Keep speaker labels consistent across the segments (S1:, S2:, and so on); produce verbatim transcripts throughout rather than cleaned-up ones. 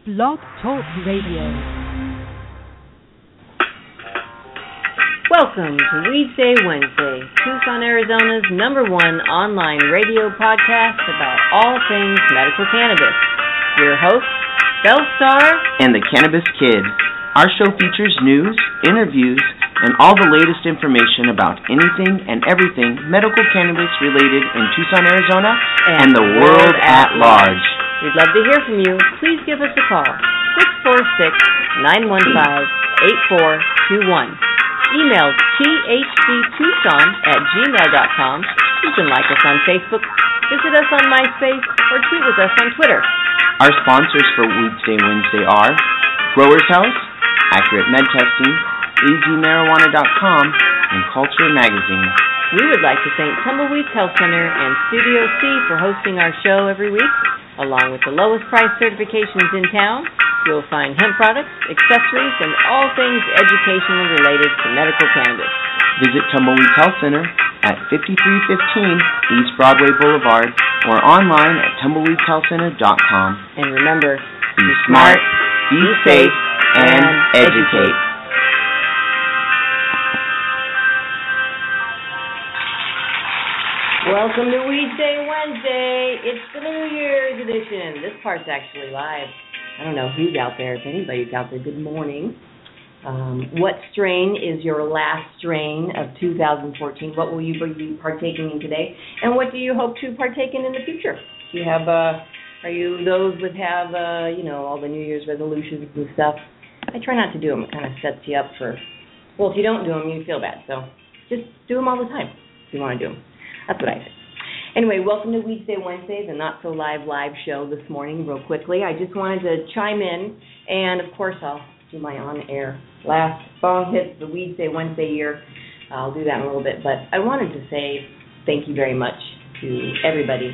S1: Blog Talk Radio.
S2: Welcome to Weedsday Wednesday, Tucson, Arizona's number one online radio podcast about all things medical cannabis. Your hosts, Bellstar
S3: and the Cannabis Kid. Our show features news, interviews, and all the latest information about anything and everything medical cannabis related in Tucson, Arizona, and, and the world at large.
S2: We'd love to hear from you. Please give us a call, six four six, nine one five, eight four two one. Email t h c tucson at gmail dot com. You can like us on Facebook, visit us on MySpace, or tweet with us on Twitter.
S3: Our sponsors for Weedsday Wednesday are Growers House, Accurate Med Testing, a z marijuana dot com, and Culture Magazine.
S2: We would like to thank Tumbleweeds Health Center and Studio C for hosting our show every week. Along with the lowest price certifications in town, you'll find hemp products, accessories, and all things educationally related to medical cannabis.
S3: Visit Tumbleweeds Health Center at fifty-three fifteen East Broadway Boulevard or online at tumbleweeds health center dot com.
S2: And remember,
S3: be smart, be safe, and educate.
S2: Welcome to Weedsday Wednesday. It's the New Year's edition. This part's actually live. I don't know who's out there. If anybody's out there, good morning. Um, what strain is your last strain of two thousand fourteen? What will you be partaking in today? And what do you hope to partake in in the future? Do you have, uh, are you those that have, uh, you know, all the New Year's resolutions and stuff? I try not to do them. It kind of sets you up for, well, if you don't do them, you feel bad. So just do them all the time if you want to do them. That's what I think. Anyway, welcome to Weedsday Wednesday, the not-so-live live show this morning, real quickly. I just wanted to chime in, and, of course, I'll do my on-air last bong hit the Weedsday Wednesday year. I'll do that in a little bit, but I wanted to say thank you very much to everybody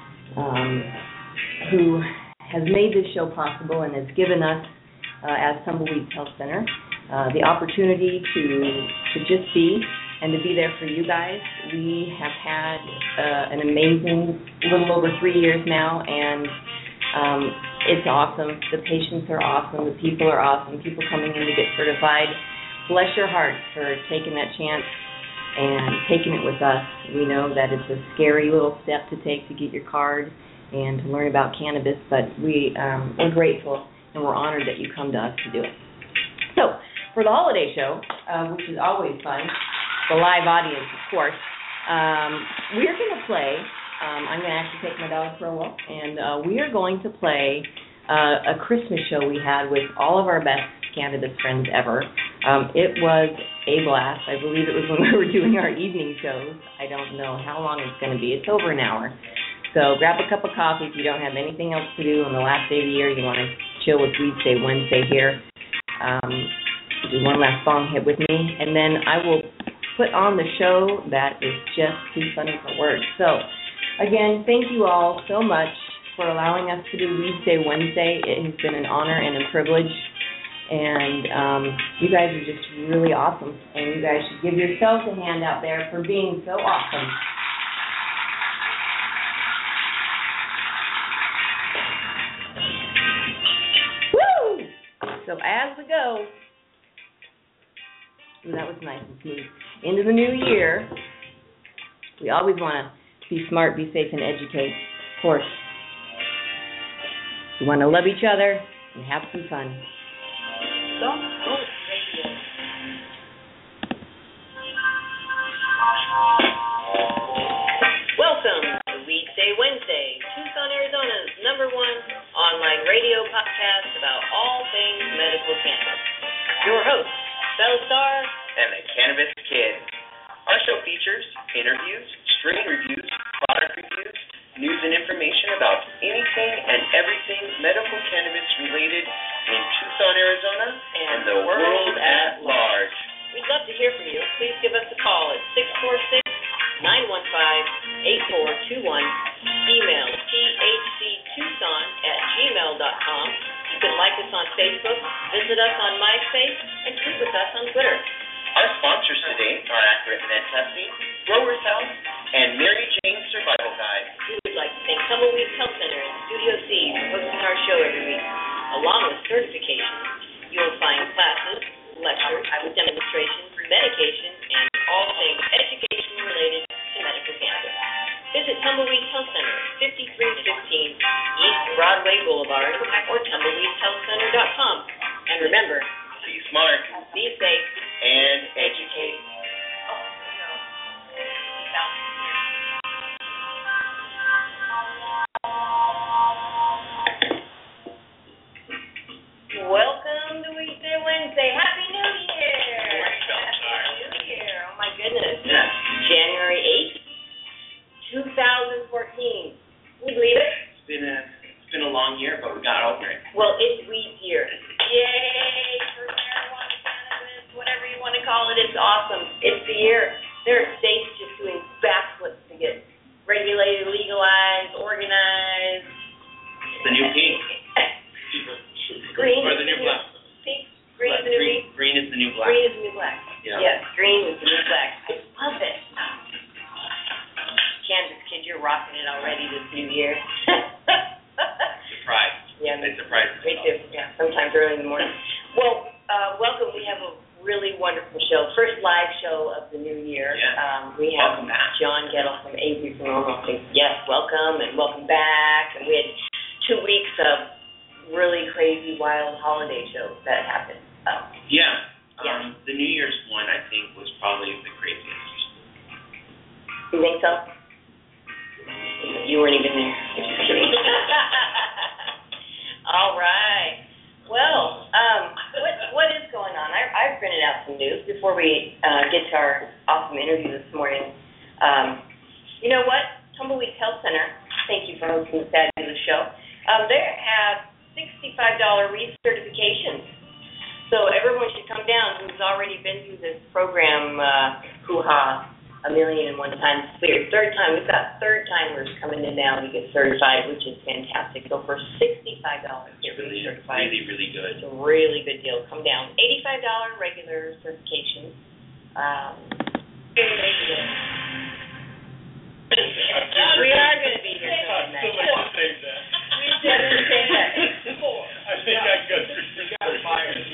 S2: um, who has made this show possible and has given us, uh, as Tumbleweeds Health Center, uh, the opportunity to to just be and to be there for you guys. We have had uh, an amazing little over three years now, and um, it's awesome. The patients are awesome. The people are awesome. People coming in to get certified. Bless your hearts for taking that chance and taking it with us. We know that it's a scary little step to take to get your card and to learn about cannabis, but we, um, we're grateful and we're honored that you come to us to do it. So, for the holiday show, uh, which is always fun, the live audience, of course, um, we're going to play, um, I'm going to actually take my dog for a walk, and uh, we are going to play uh, a Christmas show we had with all of our best cannabis friends ever. Um, it was a blast. I believe it was when we were doing our evening shows. I don't know how long it's going to be. It's over an hour. So grab a cup of coffee if you don't have anything else to do on the last day of the year. You want to chill with Weedsday Wednesday here. Um, do one last bong hit with me, and then I will put on the show that is just too funny for words. So, again, thank you all so much for allowing us to do Weedsday Wednesday. It has been an honor and a privilege, and um, you guys are just really awesome, and you guys should give yourselves a hand out there for being so awesome. Woo! So as we go, ooh, that was nice and smooth. Into the new year, we always want to be smart, be safe, and educate. Of course, we want to love each other and have some fun. Don't go radio. Welcome to Weedsday Wednesday, Tucson, Arizona's number one online radio podcast about all things medical cannabis. Your host, Bellstar
S3: and the Cannabis Kid. Our show features interviews, strain reviews, product reviews, news and information about anything and everything medical cannabis related in Tucson, Arizona, and the world at large.
S2: We'd love to hear from you. Please give us a call at six four six, nine one five, eight four two one. Email t h c tucson at gmail dot com. You can like us on Facebook, visit us on MySpace, and tweet with us on Twitter.
S3: Our sponsors today are Accurate Med Testing, Growers House, and Mary Jane's Survival Guide.
S2: We would like to thank Tumbleweeds Health Center and Studio C for hosting our show every week. along with certifications. You'll find classes, lectures, demonstrations, medication, and all things education related to medical cannabis. Visit Tumbleweed Health Center, fifty-three fifteen East Broadway Boulevard, or tumbleweed health center dot com. And remember,
S3: Be smart
S2: be safe
S3: and educate.
S2: Welcome to Weekday Wednesday. Happy New Year! Happy New Year! Oh my goodness.
S3: Yeah.
S2: January eighth, two thousand fourteen. Can you believe it?
S3: It's been a it's been a long year, but we got over it.
S2: Well, it's weed year. Yay for marijuana, cannabis, whatever you want to call it. It's awesome. It's the year. There are states just doing backflips to get regulated, legalized, organized.
S3: It's the new pink.
S2: Green.
S3: Or the new black.
S2: Pink. Green is the new
S3: green,
S2: pink.
S3: green is the new black.
S2: Green is the new black.
S3: Yeah.
S2: Yes, green is the new black. I love it. Kansas kid, you're rocking it already this new year.
S3: Surprised.
S2: Yeah,
S3: They surprised
S2: me
S3: us.
S2: too. Yeah, sometimes early in the morning. Well, uh, welcome. We have a really wonderful show. First live show of the new year.
S3: Yeah.
S2: Um, we have
S3: Welcome back.
S2: John Gettle from Avery Phenomenal. Yes, welcome and welcome back. And we had two weeks of really crazy, wild holiday shows that happened. Um,
S3: Yeah.
S2: Yeah.
S3: Um, the New Year's one, I think, was probably the craziest.
S2: you think so? You weren't even there. Just kidding. All right. Well, um, what what is going on? I, I've printed out some news before we uh, get to our awesome interview this morning. Um, you know what? Tumbleweed Health Center, thank you for hosting this fabulous show. Um, they have sixty-five dollars recertifications. So everyone should come down who's already been through this program, uh, hoo-ha, a million and one times clear. Third time, we've got third-timers coming in now to get certified, which is fantastic. So for sixty-five dollars,
S3: It's
S2: get
S3: really,
S2: recertified.
S3: really, really good.
S2: It's a really good deal. Come down. eighty-five dollars regular certification. Um, we are going to be here till midnight.
S1: Somebody say that.
S2: We said the same thing.
S1: I think I got got fired.
S2: They're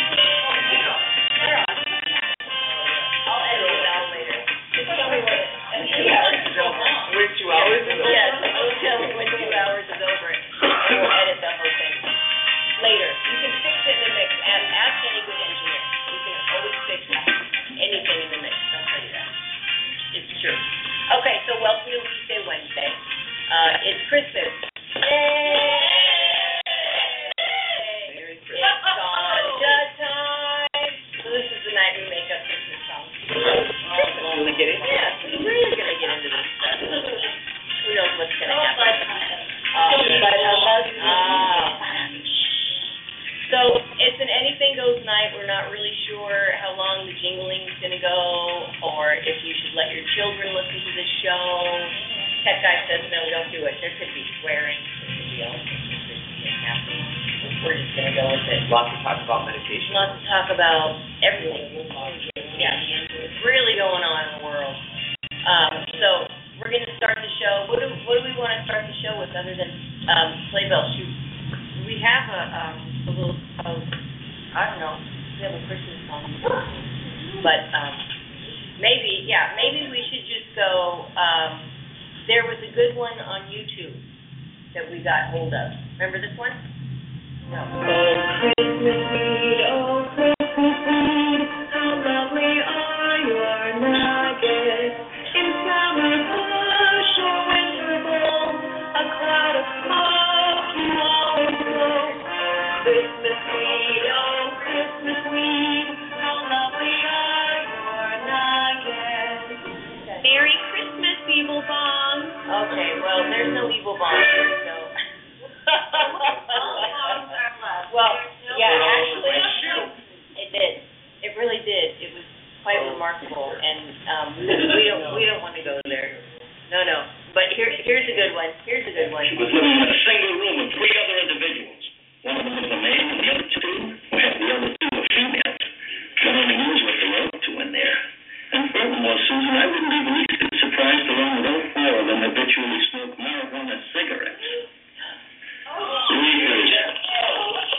S2: on. I'll edit it out later. Just tell me when two hours is over.
S3: With two hours is over?
S2: Yes, I'll tell me when two hours is over, and we'll edit the whole thing later. You can fix it in the mix. Ask, ask any good engineer. You can always fix anything in the mix. I'll tell you that. It's true. Okay, so welcome to Weekday Wednesday. Uh, it's Christmas. Yay!
S3: Merry
S2: It's
S3: Christmas.
S2: Ganja time. So this is the night we make up Christmas songs.
S3: Really get into it?
S2: Yeah, we're really gonna get into this stuff. Who knows what's gonna happen? Uh, ah. So it's an anything goes night. We're not really sure how long the jingling's gonna go, or if you should let your children listen to this show. Tech guy says no, don't do it. There could be swearing. There could be all sorts of things happening. We're just gonna go with it.
S3: Lots of talk about meditation.
S2: Lots to talk about everything. Yeah, it's really going on in the world. Um, so we're going to start the show. What do what do we want to start the show with other than um, sleigh bells? Shoot, we have a, um, a little, uh, I don't know, we have a Christmas song. But um, maybe, yeah, maybe we should just go. Um, there was a good one on YouTube that we got hold of. Remember this one? No. Oh, Christmas weed, oh, Christmas weed, how lovely are your nuggets. In summer bush or winter bowl, a cloud of smoke you always blow. Christmas weed, oh, Christmas weed, how lovely are your nuggets.
S4: Merry Christmas, evil bomb.
S2: Okay, well, there's no evil bomb here, so. Well, yeah, actually, it did. It really did. It was quite remarkable, and um, we don't we don't want to go there. No, no. But here here's a good one. Here's a good one.
S5: She was living in a single room with three other individuals. One of them was a male, and the other two, well, the other two were females. God only knows what they were up to in there. And furthermore, Susan, I wouldn't be the least bit surprised to learn that all four of them habitually smoke marijuana cigarettes. Weird.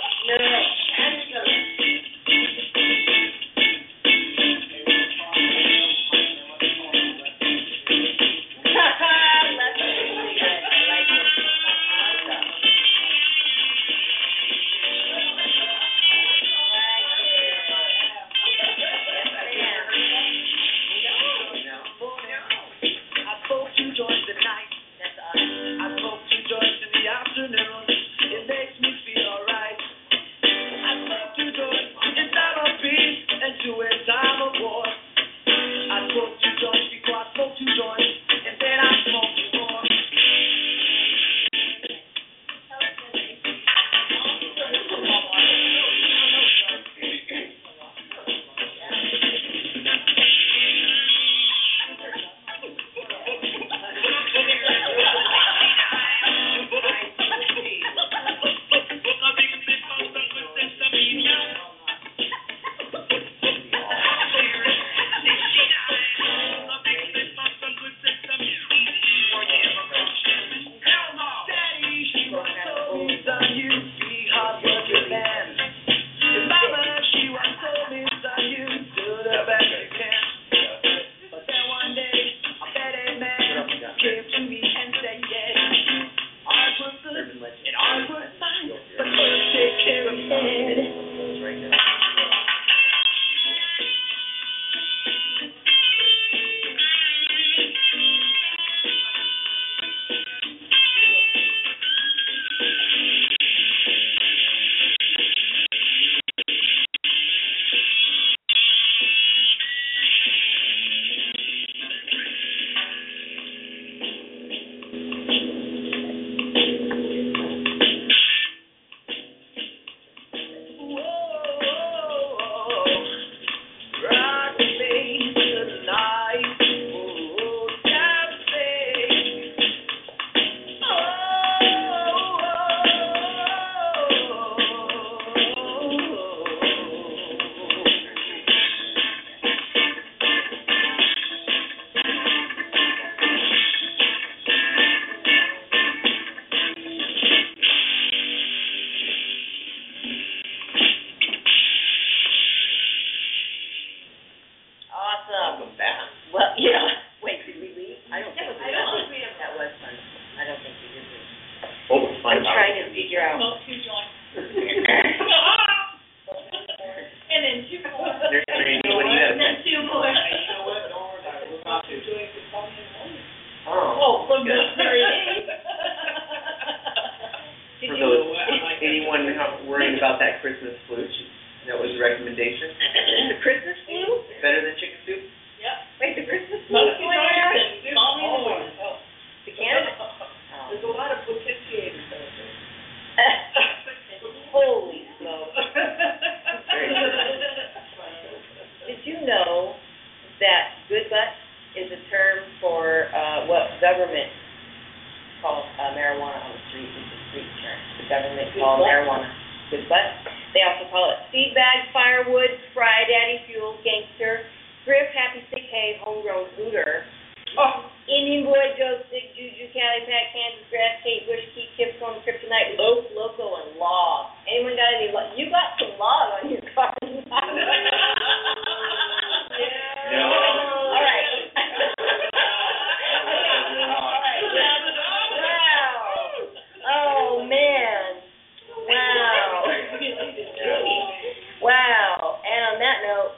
S4: And then two more.
S3: Nurse Randy, what do you have?
S4: And then two more.
S3: Oh,
S4: from
S3: good.
S4: the very end.
S3: For those, anyone not worried about that Christmas flu, that was a recommendation.
S2: The Christmas flu?
S3: Better than chicken soup?
S2: Wait, the Christmas flu is going around? The Canada? Oh.
S6: There's a lot of potentiators out there.
S2: Holy smoke.
S3: Very good.
S2: Did you know that good butt is a term for, uh, what government calls uh, marijuana on the street, it's a street term. The government calls marijuana good butt. They also call it seed bag, firewood, fry, daddy fuel, gangster, thrift, happy, sick, hay, homegrown hooter, Indian boy, Joe, stick, juju, Cali, pack, Kansas grass, Kate Bush, key, chips, on kryptonite, loaf, loco, and log. Anyone got any log? You got some log on your car.
S3: No.
S2: All right. All right. Wow. Oh, man. Wow. Wow. And on that note,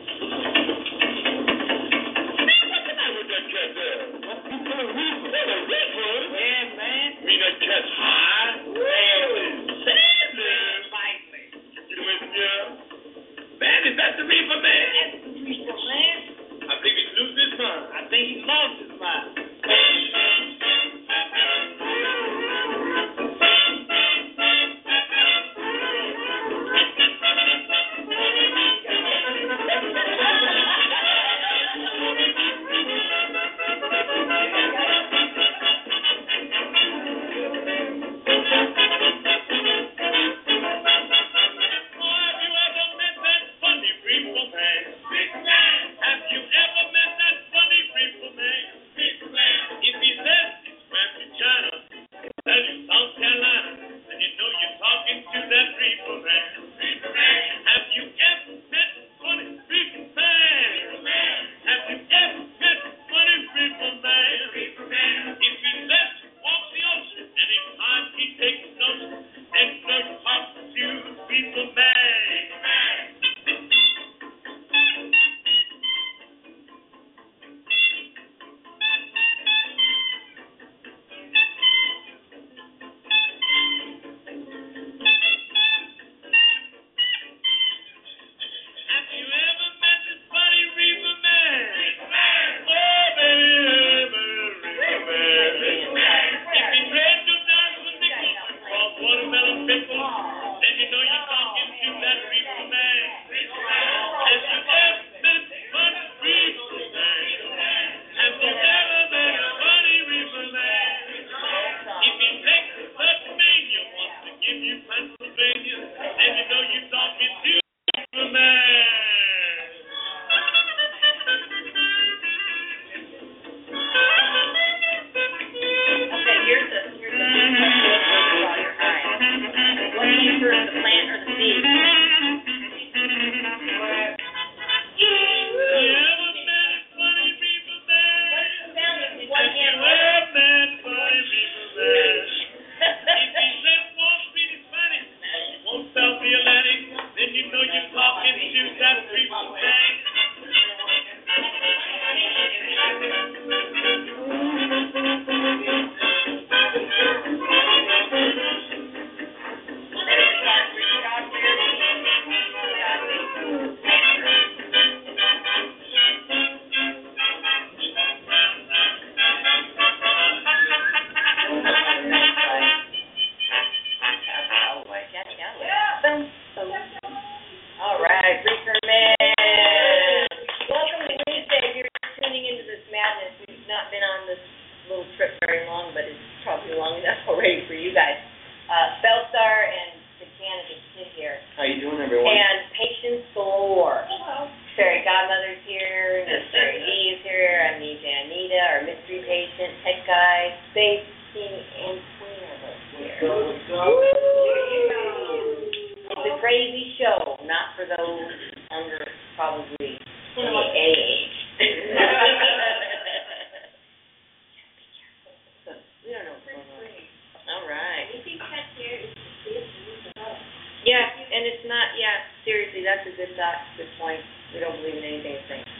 S5: Yeah, man. We done catch high. Really? You listen, man, is that the reefer, man? That's the reefer, man. I think he's losing his mind. I think he lost his mind.
S2: All right, Reefer Man. Welcome to Wednesday. If you're tuning into this madness, we've not been on this little trip very long, but it's probably long enough already for you guys. Uh, Bellstar and the Canada Kid here.
S3: How you doing, everyone?
S2: And Patience galore. Hello. Fairy Godmother's here, Miss Fairy D is here, Amnesia Anita, our mystery patient, tech guy, Space King, and Queen are both here.
S6: Let's go, let's go.
S2: It's a crazy show, not for those under probably twenty-eight age. We don't know what's going on. All right.
S4: We think cat here is the
S7: it's not, yeah, seriously, that's a good thought, good point. We don't believe in anything it's saying.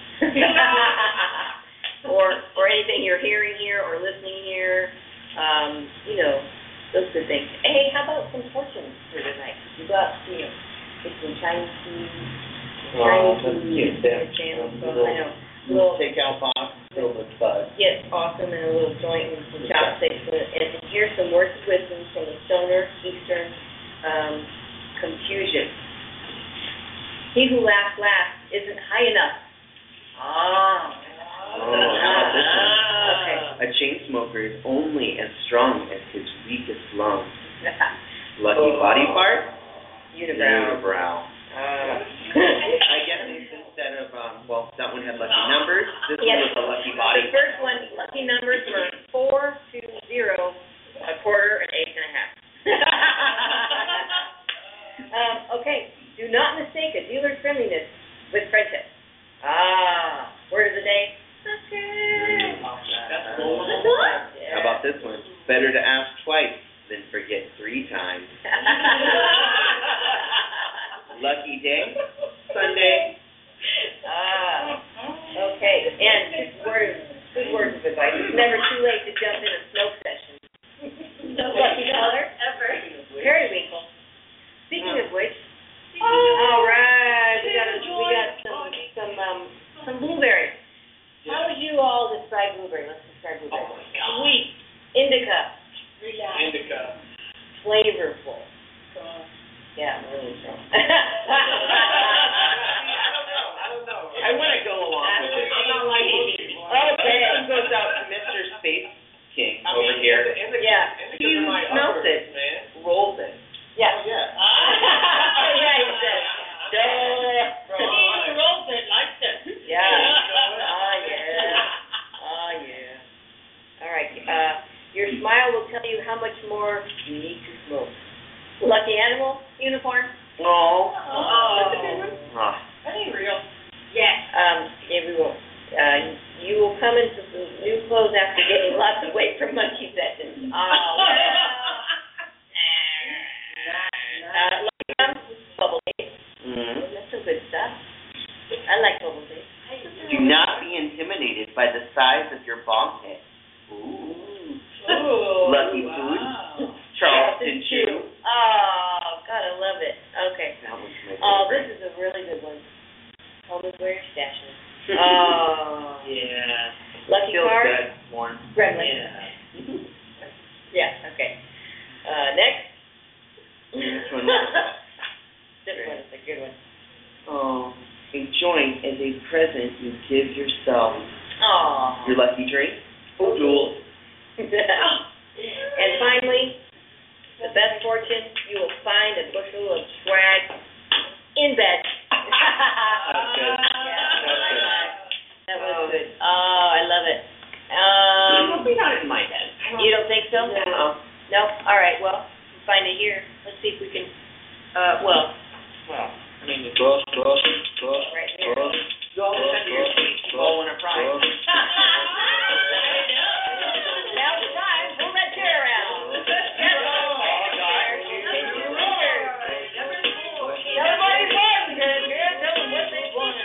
S7: Or, or anything you're hearing here or listening here, um, you know, those good things. Hey, how about some fortunes for tonight? You got, you know, get some Chinese food,
S3: Oh,
S7: Chinese
S3: that's
S7: food,
S3: cute.
S7: dinner channel, so I know. Little,
S3: Takeout box filled with bugs.
S7: yes, awesome, and a little joint and some chopsticks, and and here's some words of wisdom from the Stoner Eastern, um, Confucius. He who laughs last isn't high enough. Ah.
S3: Oh, how about this one?
S7: Okay.
S3: A chain smoker is only as strong as his weakest lungs. Lucky body part?
S7: Unibrow.
S3: Unibrow.
S7: Uh,
S3: I guess instead of, um, well, that one had lucky numbers, this
S7: Yes.
S3: one was a lucky body.
S7: The first one, lucky numbers were four, two, zero, a quarter, an eighth and a half. um, okay, do not mistake a dealer's friendliness with friendship. Ah, word of the day. Okay.
S3: That's cool. How about this one? Better to ask twice than forget three times. Lucky day, Sunday.
S7: Ah, okay, and good word, good words of advice. It's never too late to jump in a smoke session.
S4: No
S7: Lucky dollar?
S4: Ever.
S7: Periwinkle. Speaking of which, all right, we got, a- we got some, some, um, some blueberries. How would you all describe blueberry? Let's describe blueberry. Sweet, indica,
S4: Relax.
S1: Indica.
S7: flavorful.
S4: Strong.
S7: Yeah, really strong.
S1: I don't know, I don't know.
S3: I want to go along with it.
S1: I'm not like most people.
S3: Okay, this goes out to Mister Space King
S1: I
S3: over
S1: mean,
S3: here.
S1: Indica,
S7: Yeah.
S1: Indica's
S3: He
S1: in my
S3: smells
S1: uppers,
S3: it.
S1: man.
S3: Rolls it.
S7: Yeah.
S1: Oh, yeah.
S7: Yeah, he said, duh.
S1: Bro, I'm like-
S4: rolls it, likes it.
S7: Yeah. Oh, yeah. Oh, yeah. All right, uh, your smile will tell you how much more you need to smoke. Lucky animal, unicorn.
S3: Oh.
S7: Oh, that's a good one.
S3: Ah.
S4: That ain't real.
S7: Yeah. Um, yeah, we will. Uh, you will come into some new clothes after getting lots of weight from monkey sessions. Oh, Uh, lucky gum, bubble tea.
S3: Mm.
S7: That's some good stuff. I like bubble tea.
S3: Do not be intimidated by the size of your bomb hit. Ooh.
S4: Ooh,
S3: Lucky
S4: wow.
S3: food. Charleston Chew.
S7: Oh, God, I love it. Okay.
S3: That was my
S7: Oh,
S3: favorite.
S7: this is a really good one. Home is where you're stashing. Oh.
S3: Yeah.
S7: Lucky
S3: Feels
S7: card.
S3: good. Warm.
S7: Gremlin.
S3: Yeah.
S7: Yeah, okay. Uh, next.
S3: This one.
S7: This one is a good one.
S3: Oh, a joint is a present you give yourself.
S7: Aw.
S3: Your lucky drink? Oh, Juul.
S7: And finally, the best fortune, you will find a bushel of swag in bed.
S3: That's good. That's good.
S7: That was good. Oh, I love it. Um,
S3: Probably not in my head.
S7: you don't think so?
S3: No.
S7: No? All right, well, we'll find it here. Let's see if we can, uh, well,
S3: Well, I mean, you
S5: Cross, cross, cross,
S7: right there.
S5: cross.
S3: go all the time to your seat, ball in a prize.
S7: Now's the time. Move that chair around. Everybody wants it. Yeah, tell them what they want.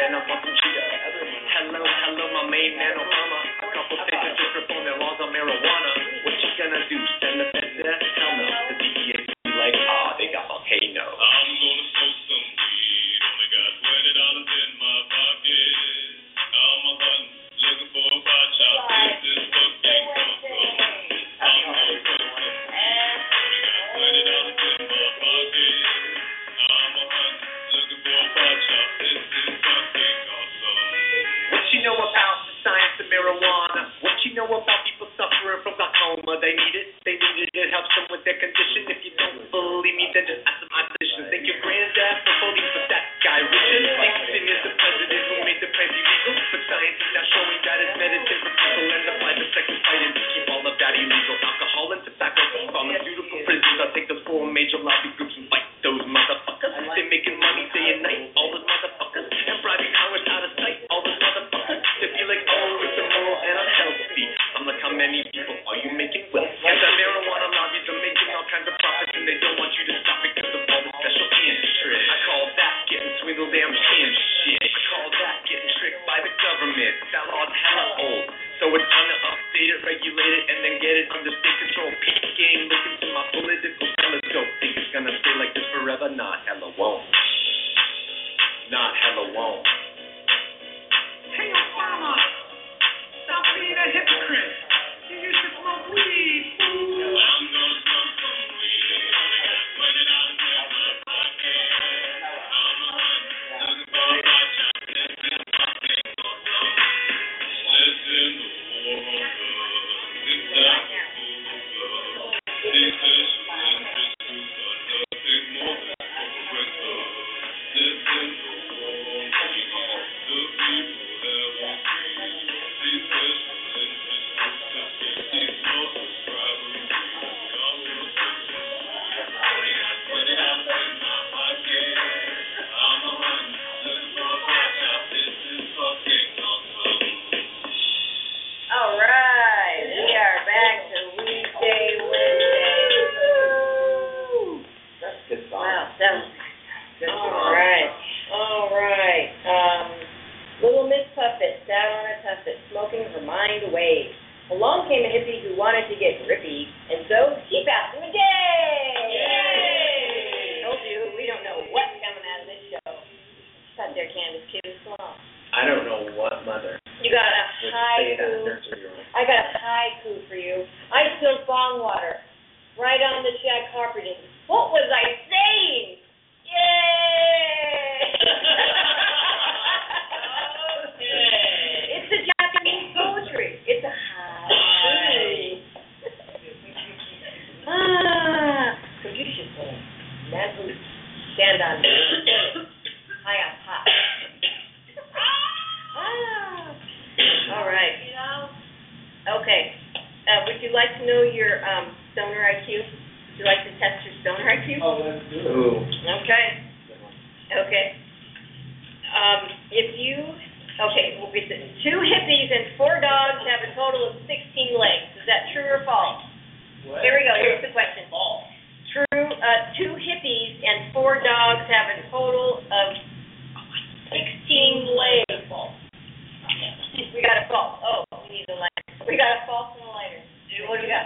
S3: and I'm fucking Cheetah. Hello, hello, my main man Obama. A couple states that just reform their laws on marijuana. What you gonna do? Send the feds to that? Hell no. The D E A be like, ah, they got volcano.
S8: I'm gonna smoke some weed. Only got twenty dollars in my pocket. I'm a hunting, looking for a pot shop. This is fucking awesome. I'm gonna smoke some weed. Only got twenty dollars in my pocket. I'm a hunting, looking for a pot shop. This is fucking awesome.
S3: What you know about the science of marijuana? What you know about people suffering from glaucoma? They need it, they need it, it helps them with their condition. If you don't believe me, then just ask some opposition. Thank your granddad for voting for that guy, Richard. Nixon is the president who made the plant illegal, but science is now showing that it's medicine for people and the private sector fighting to keep all of that illegal. Alcohol and tobacco, pharmaceutical prisons. I'll take those four major lobby groups and fight those motherfuckers. They're making money day and night, all those motherfuckers, and bribing Congress out of sight, all those motherfuckers. They feel like, oh, it's immoral and unhealthy. I'm like, how many people are you making wealth? And the marijuana lobbies are making all kinds of profits, and they don't want you to stop because of all the special interest. I call that getting swindled, damn shit. I call that getting tricked by the government. That law's hella old, so it's time to update it, regulate it, and then get it under state control. Peak game, look into my political telescope. Think it's gonna stay like this forever? Not hella won't. Not hella won't.
S1: Hey, Obama, stop being a hypocrite. You used to smoke weed, fool.
S8: I'm gonna smoke some weed. Only got twenty dollars in my pocket. I'm a hunting, looking for a pot shop. This is fucking awesome. Listen to war on drugs. It's time for food. These special interest groups are nothing more than corporate thugs. Listen to war on weed. The people that will free. These special interest groups that get these small subscribers. I'm gonna smoke some weed. Only got twenty dollars in my pocket. I'm a hunting, looking for a pot shop. This is fucking awesome.
S7: All right, we are back to Weekday Wednesday.
S3: That's a good song.
S7: Wow, that was
S3: Good
S7: all
S3: song.
S7: right, all right. Um, Little Miss Puffet sat on a tuffet, smoking her mind away. Along came a hippie who wanted to get grippy, and so she passed him a day. Yay! Told you we don't know what's coming out of this show. Got there, Candace, kid is small.
S3: I don't know what mother
S7: You got a
S3: would say that in
S7: haiku.
S3: nursery room.
S7: I got a haiku for you. I spilled bong water right on the shag carpeting. What was I saying? Yay! It's the Japanese poetry. It's a haiku. Ah, Confucius said, "Man who stand on me, high on top." Ah. All right. Okay. Uh, would you like to know your um, stoner I Q? Would you like to test your stoner I Q?
S1: Oh, let's do it.
S3: Ooh.
S7: Okay. Okay. Um, if you, okay, we'll get this. Two hippies and four dogs have a total of sixteen legs. Is that true or false?
S1: What?
S7: Here we go. Here's the question.
S1: False.
S7: True. Uh, two hippies and four dogs have a total of sixteen legs.
S1: False.
S7: We got a false. Oh, we need a lighter. We got a false and a lighter. What do we got?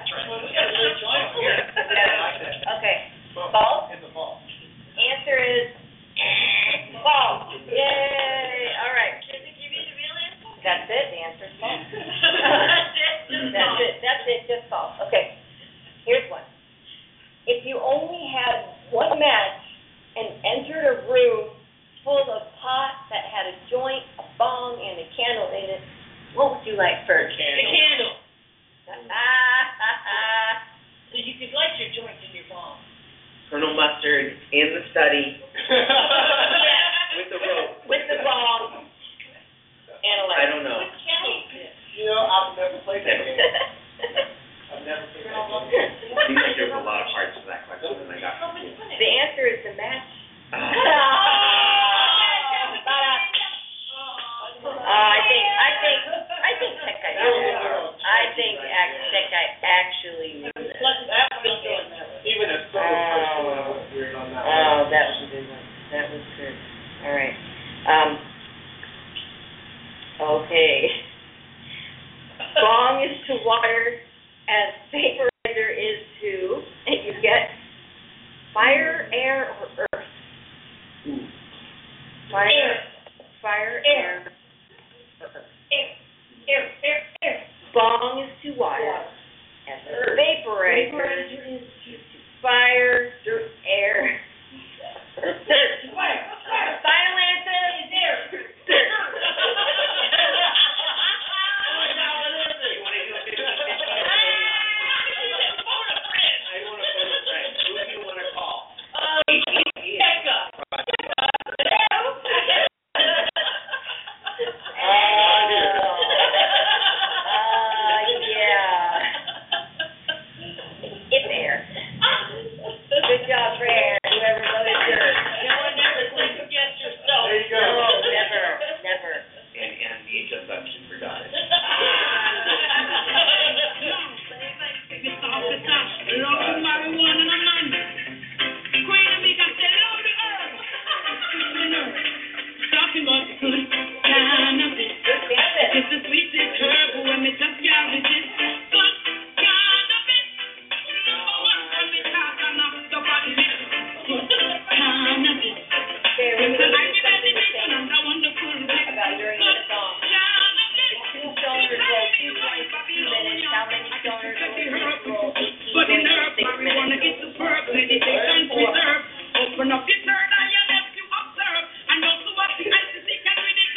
S7: Okay. False?
S1: It's a false.
S7: Answer is false. Yay! All right.
S4: Does it give you the real answer?
S7: That's it. The answer is false.
S4: Just
S7: That's it. That's it. Just false. Okay. Here's one. If you only had one match and entered a room full of pot that had a joint, a bong, and a candle in it, what would you like first?
S4: The candle.
S7: Ah, ha, ha.
S4: So you could light your joint in your bong.
S3: Colonel Mustard in the study with the rope.
S7: With the bong and a
S3: I
S7: lighter.
S3: don't know.
S4: What candle?
S1: You know, I've never played that game. I've never played that game.
S3: Seems like there's a lot of parts to that question, and I got confused.
S7: The answer is the match.
S3: Ah.
S7: Uh, I think, I think, I think that guy, I think act, that guy actually knew this.
S1: That was good. Even a sober person would have looked weird on that one.
S7: Oh, that was a good one. That was good. All right. Um, Okay. Bong is to water as vaporizer is to, and you get fire, air, or earth. Fire,
S4: Air.
S7: fire,
S4: Air.
S7: air, or earth.
S4: Air, air, air, air.
S7: Bong is to water as a vaporizer
S4: Vaporizer is
S7: to fire, dirt, air.
S4: Fire, fire.
S7: Final answer
S4: Is air.
S3: I want to phone a friend. Who do you want to call?
S4: Becca.
S7: Uh, yeah. It's air. Good job, Rare. Whoever voted dirt.
S4: No one ever think against yourself.
S3: There you go.
S7: No, never, never.
S3: And, and each assumption forgot it.
S1: It's the sweetest herb when me just can't resist. But cannabis, number one when me talk and knock the body bit. Cannabis,
S7: Okay, we're
S1: it's
S7: going
S1: a
S7: to
S1: like
S7: do something
S1: meditation and a wonderful gift.
S7: about during the song.
S1: Cannabis,
S7: Two stoners roll two points for two minutes. How many stoners roll eighteen
S1: but in herb,
S7: points in six
S1: marijuana
S7: minutes?
S1: is superb. Meditation preserve. Open up your third eye and let you observe. And also what the ice is, can read it.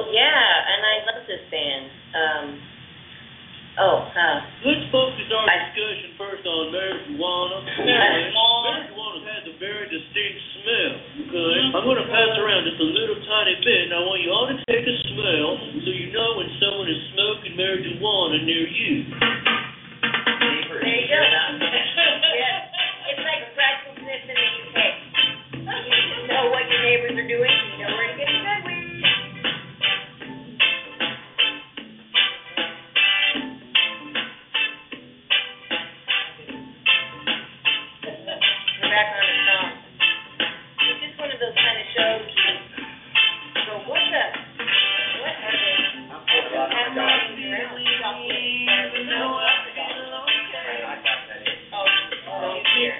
S7: Yeah, and I love this band. Um, oh, uh,
S5: Let's focus our discussion first on marijuana. Marijuana has a very distinct smell, okay? I'm going to pass around just a little tiny bit, and I want you all to take a smell so you know when someone is smoking marijuana near you.
S7: there you go. Yeah. It's like practice this in the U K. You know what your neighbors are doing, you know where to get the good weed. We're back on the song. It's just one of those kind of shows. So what the, what are they? Oh, they're having these around. Oh, oh, here.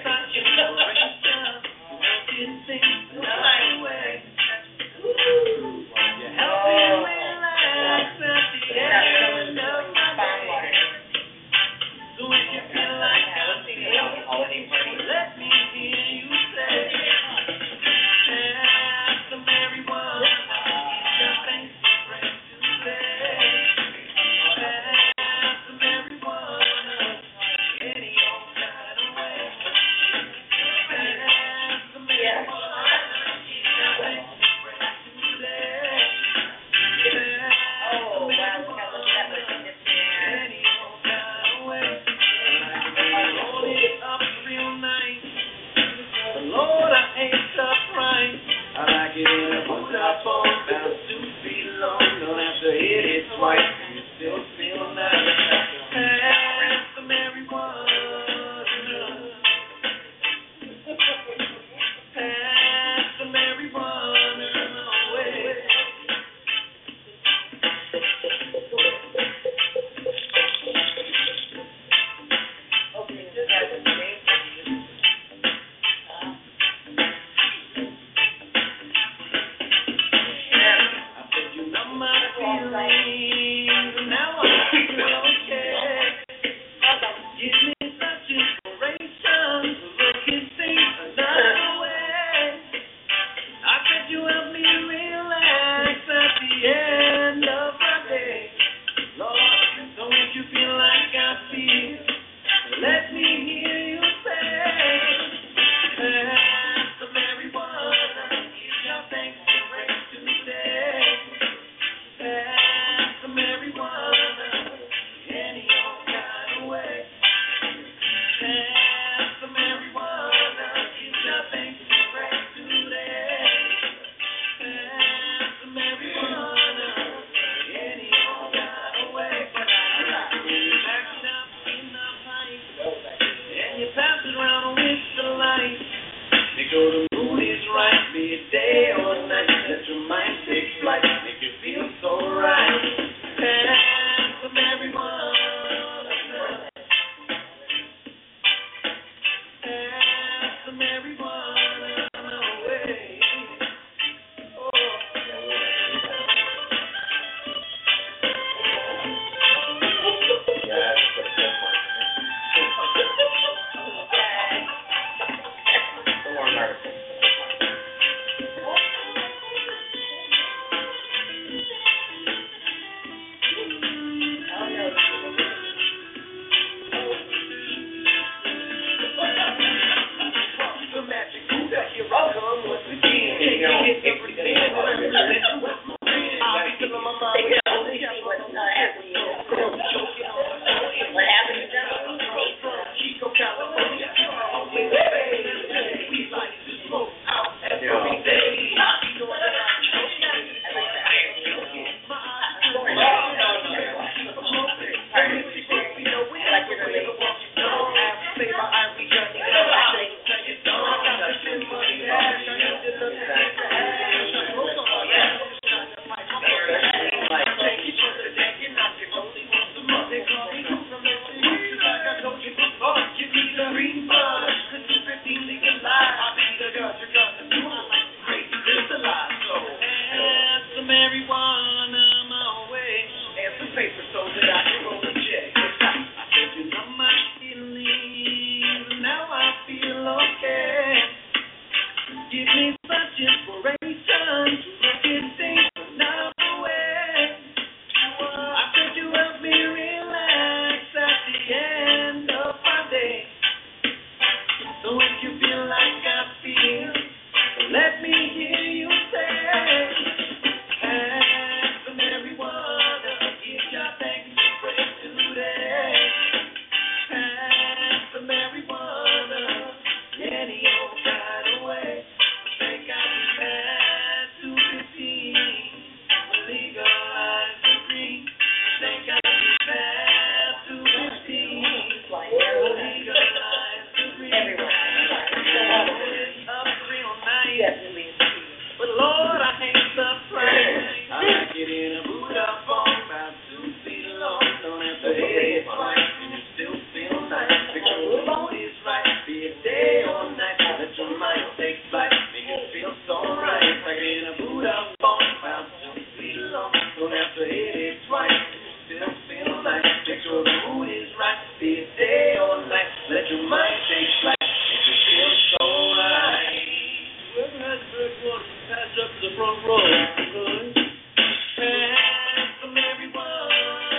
S8: don't have to hit it twice. Still feel like, make sure the mood is right. Be it day or night, let your mind take flight. Make you feel so right. Whoever has the first one, pass up to the front row. Good. Pass from everyone.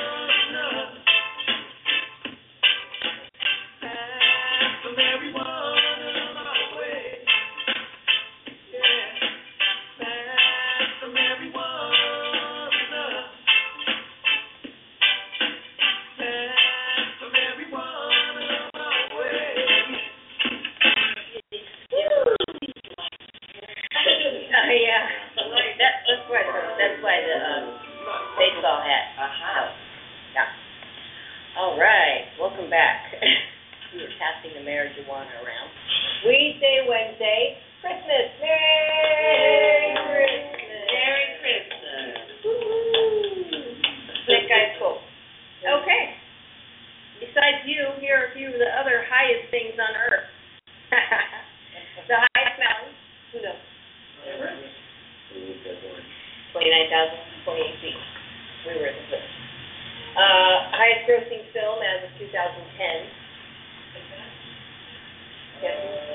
S8: Pass from everyone my way. Yeah. Pass from everyone. Pass from everyone my way.
S7: Oh, yeah. That, that's why, that's why the, um, baseball hat.
S2: Uh-huh.
S7: Yeah. All right, welcome back. We were passing the marijuana around. We say Wednesday, Christmas. Merry Christmas.
S2: Merry Christmas.
S7: Woo-hoo. That guy's cool. Okay. Besides you, here are a few of the other highest things on earth. The highest mountain, who knows? twenty-nine thousand twenty-eight feet. We were at the foot. Uh, highest grossing film as of two thousand ten. Yes.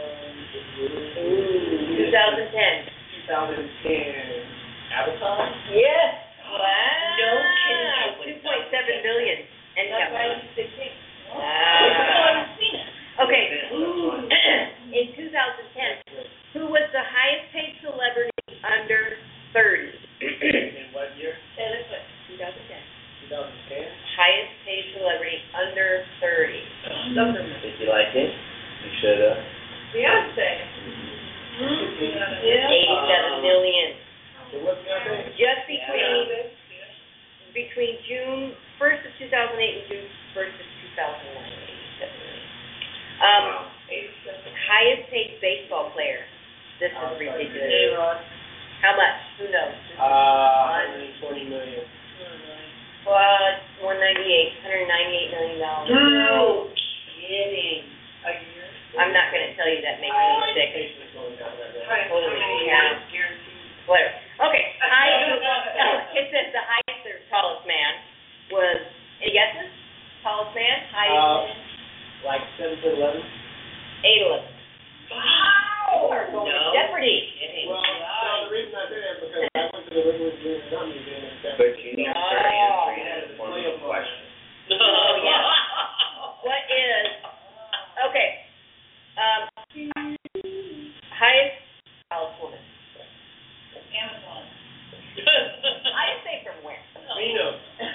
S7: two thousand ten.
S8: two thousand ten. Avatar?
S7: Yes.
S2: No
S7: Wow.
S2: kidding.
S7: two point seven billion. And
S2: That's why
S7: yeah.
S2: you said six.
S7: Wow. Okay. In two thousand ten, who was the highest paid celebrity under thirty?
S8: In what year?
S7: twenty ten.
S8: twenty ten?
S7: Highest paid celebrity under thirty.
S3: Did you like it? You should have.
S6: Beyonce. Yeah.
S7: eighty-seven million.
S8: So what's the other thing?
S7: Just between, between June first of two thousand eight and June first of two thousand nine, eighty-seven million. Um, highest paid baseball player. This is ridiculous. How much? Who knows?
S8: Uh, one hundred twenty million.
S7: What? one ninety-eight, one hundred ninety-eight million dollars.
S2: No kidding.
S6: A year.
S7: I'm not gonna tell you that makes me sick. Holy cow. Whatever. Okay, highest, it says the highest or tallest man was, any guesses? Tallest man,
S8: Uh,
S7: highest,
S8: like seven foot eleven?
S7: eight eleven. You are going
S2: No.
S7: Jeopardy.
S8: Well, no, the reason I say that is because I went to the Wrigley Junior Not Museum in San
S3: But you need to start answering it for me question.
S7: Oh, yeah. What is, okay, um, highest tallest woman?
S6: Amazon.
S7: I didn't say from where.
S8: Reno.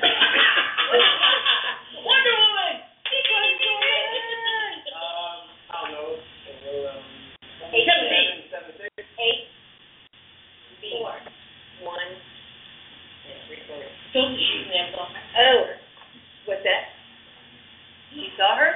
S7: Wonder Woman.
S8: Um, I don't know. Um,
S7: Eight,
S8: seven, seven, six.
S7: eight, B, one, and three quarters.
S6: Don't shoot me, Amazon.
S7: Oh, what's that? You saw her?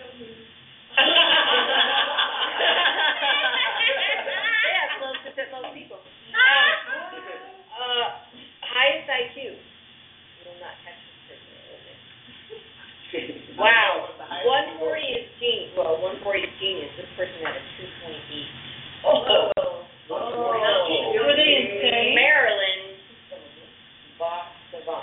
S7: Yeah, close to fit most people. Um, uh, highest I Q. You will not catch this person, will you? Wow. one forty is genius. Well, one forty is genius. This person had a two twenty E.
S6: Oh.
S7: Oh.
S6: Were they insane?
S7: Maryland. Boss Savant.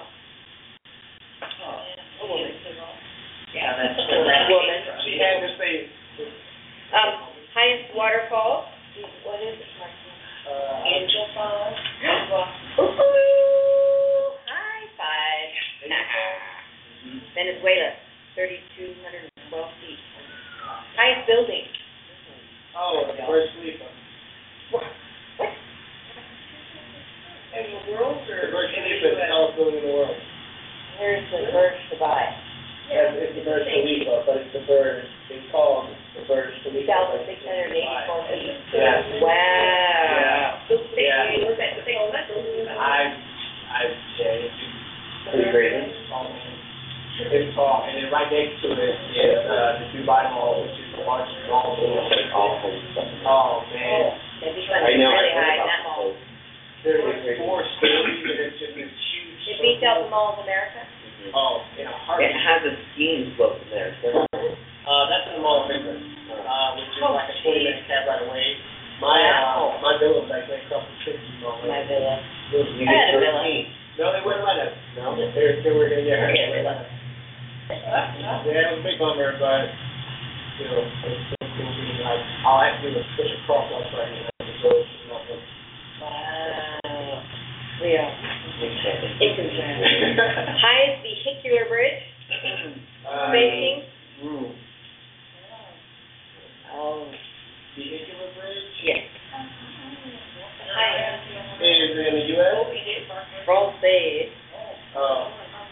S6: Oh.
S7: A woman.
S2: Yeah, that's
S7: Woman.
S8: She had to say,
S7: Um, highest waterfall. What is it?
S8: uh,
S6: Angel Falls.
S7: Ooh, high five. Venezuela, thirty-two hundred twelve feet. Highest building.
S8: oh, the Burj Khalifa.
S7: What? What?
S6: In the world or?
S8: The Burj Khalifa is the tallest building in the world.
S7: Where's the Burj Dubai?
S8: Yes, it's the Burj Khalifa, but it's the Burj, it's called the Burj
S7: Two
S8: Khalifa.
S7: thousand six hundred eighty-four feet.
S8: Yeah.
S7: Wow.
S8: Yeah. Yeah. I, I, yeah, it's
S3: Pretty great.
S8: It's tall, and then right next to it is, uh, the Dubai Mall, which is the largest mall in the world.
S3: Awful.
S8: Oh, man.
S7: That'd be fun.
S3: I know, I
S7: Really
S3: heard
S7: high,
S3: about
S7: that mall.
S8: There is four stories, and it's just this huge.
S7: It beats out the Mall of America?
S8: Oh, in a
S3: It
S8: heartbeat.
S3: has a skiing slope there.
S8: Uh, that's in the Mall of England, uh, which is like a twenty minute cab right away. My, uh, my villa was like next up to sixty miles.
S7: My villa.
S3: You
S7: I had
S3: get
S7: a villa.
S3: thirteen.
S8: No, they wouldn't let us.
S9: No, they're, they were gonna get her.
S2: Okay, we love it.
S9: Yeah, it was a big bummer, but, you know, it's still cool being like, all I have to do is push across like right now. So it's nothing.
S2: Wow. Leo. It's insane. Highest vehicular bridge?
S9: Uh,
S2: Facing?
S9: mm.
S2: Oh,
S9: Vehicular bridge?
S2: yes.
S9: Is it in the U S?
S2: Francais.
S9: Oh.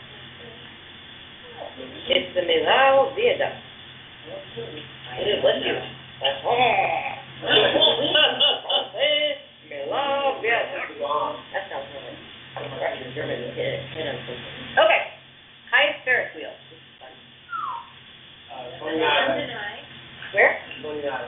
S2: It's the Millau Viaduct. It is, let's do it. Francais Millau Viaduct. That sounds really, Russian, German, hit it, hit on something. Okay. Highest Ferris wheel. This is fun.
S9: Uh, twenty-nine.
S2: Where?
S9: Twenty-nine.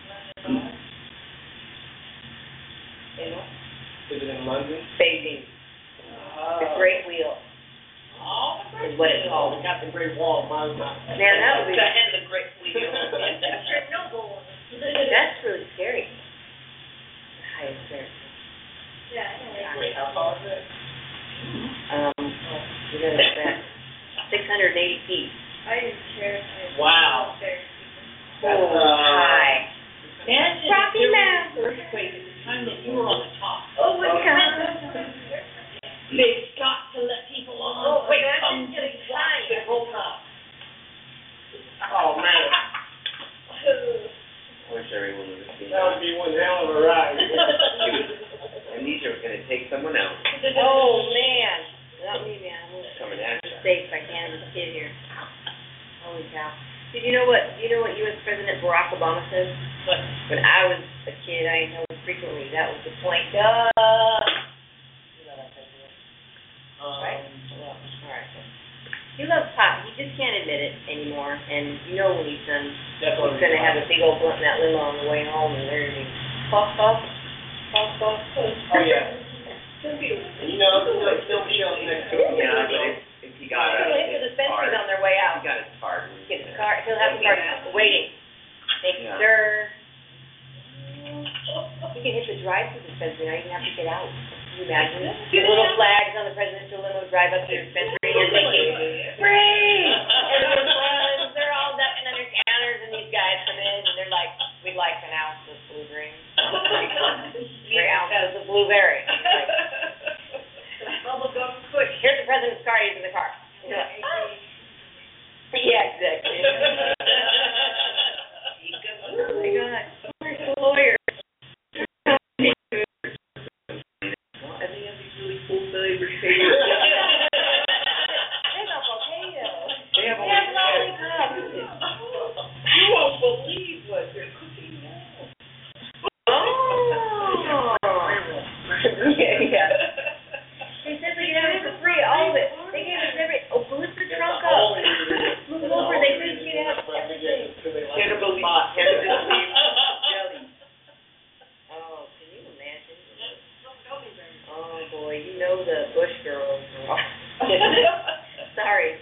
S2: In what?
S9: Is it in London?
S2: Beijing. The Great Wheel is what it's called.
S9: Got the Great Wall, mine's not.
S2: Man, that would be,
S4: And the great wheel.
S2: that's really scary. The highest Ferris wheel.
S9: Wait, how tall is it?
S2: Um, we got it at six hundred eighty feet.
S9: Wow.
S2: Oh, high.
S4: Imagine
S2: Rocky
S4: there was
S2: Mountain.
S4: an earthquake at the time that you were on the top.
S2: Oh, my God.
S4: They've got to let people on.
S2: Oh,
S4: Quick,
S2: imagine
S4: come
S2: getting
S4: to watch the whole top.
S9: Oh, man.
S3: I wish everyone would have seen
S9: That would
S3: that.
S9: be one hell of a ride.
S3: Amnesia was gonna take someone out,
S2: Oh, man. Not me, man. I'm gonna
S3: coming at you.
S2: mistake by cannabis kid here. Holy cow. Did you know what, do you know what U S President Barack Obama says?
S4: What?
S2: When I was a kid, I inhaled frequently. That was the point. Duh. You know that president,
S9: Um,
S2: right? Well, all right. He loves pot. He just can't admit it anymore. And you know when he's done,
S9: That's what
S2: he's gonna have a big old blunt in that limo on the way home, and they're gonna be puff, puff, puff, puff.
S9: Oh, yeah. And you know, you know, Phil Michelle's next to him.
S3: Yeah, but if, if he got
S2: He'll
S3: a,
S2: hit the
S3: his
S2: dispensaries
S3: card,
S2: on their way
S3: he
S2: out.
S3: got his card.
S2: Get his car, he'll have his car waiting. Thank you,
S3: Yeah.
S2: sir. You can hit the drive-through dispensary, now you can have to get out. Can you imagine? The little flags on the presidential limo drive up to the dispensary and thinking, free! Everyone's fun, they're all ducking under counters, and these guys come in, and they're like, we'd like an ounce of blue green. Three ounces of blueberry. Like, quick, here's the president's car, he's in the car. And you're like, oh. Yeah, exactly. Oh my God, where's the lawyer? I think have these really cool flavors. They have avocado.
S3: They have
S2: They have lollipops.
S4: You won't believe what they're cooking now.
S2: Oh. Yeah, yeah. They said they could have it for free, all of it. They gave us every, oh, who's the trunk up? Move over, they said you could have everything.
S3: Cannabis, cannabis leaf jelly.
S2: Oh, can you imagine? Oh, boy, you know the Bush girls. Sorry.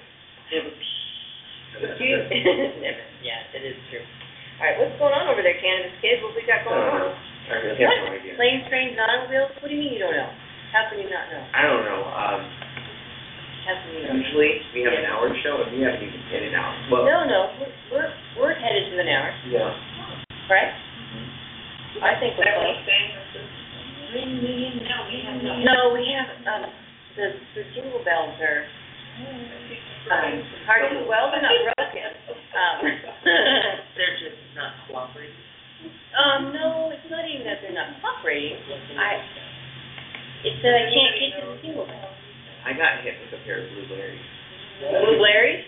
S2: You, never, yeah, it is true. All right, what's going on over there, Cannabis Kids? What we got going on?
S3: I really have no idea.
S2: Planes, trains, and automobiles? What do you mean you don't know? How can you not know?
S3: I don't know, um,
S2: How can you know?
S3: usually we have an hour show and we haven't even hit an hour. Well,
S2: No, no, we're, we're, we're headed to an hour,
S3: yeah.
S2: right? I think we're close. No, we have, um, the, the jingle bells are, um, hard to, well, they're not broken. Um,
S4: They're just not cooperating.
S2: um, no, it's not even that they're not cooperating. I, it's that I can't get to the jingle bells.
S3: I got hit with a pair of blueberries.
S2: Blue Larry's?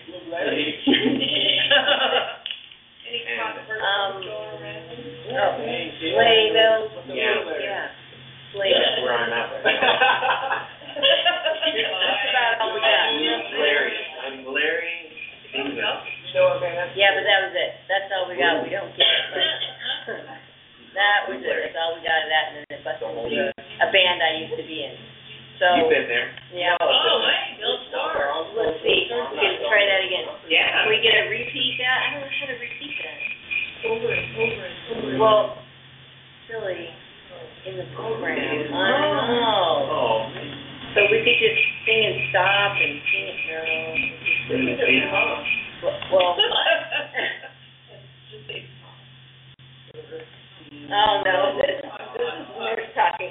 S3: And,
S2: Um, oh, sleigh bells.
S3: Yeah.
S2: Yeah, sleigh bells.
S3: where I'm at.
S2: That's about all we got.
S3: Larry, I'm Larry.
S2: Yeah, but that was it. That's all we got. We don't care. That was it. That's all we got of that, and then it busted into a band I used to be in. So,
S3: You've been there.
S2: yeah.
S4: Oh, hey, Bill Starr.
S2: Let's see. We can try that again.
S3: Yeah.
S2: Can we get a repeat that? I don't know how to repeat that.
S4: Over and over and over.
S2: Well, silly in the program. I know.
S3: Oh.
S2: So we could just sing and stop
S7: top and peanut, no. Well, oh no, this, this is nurse talking.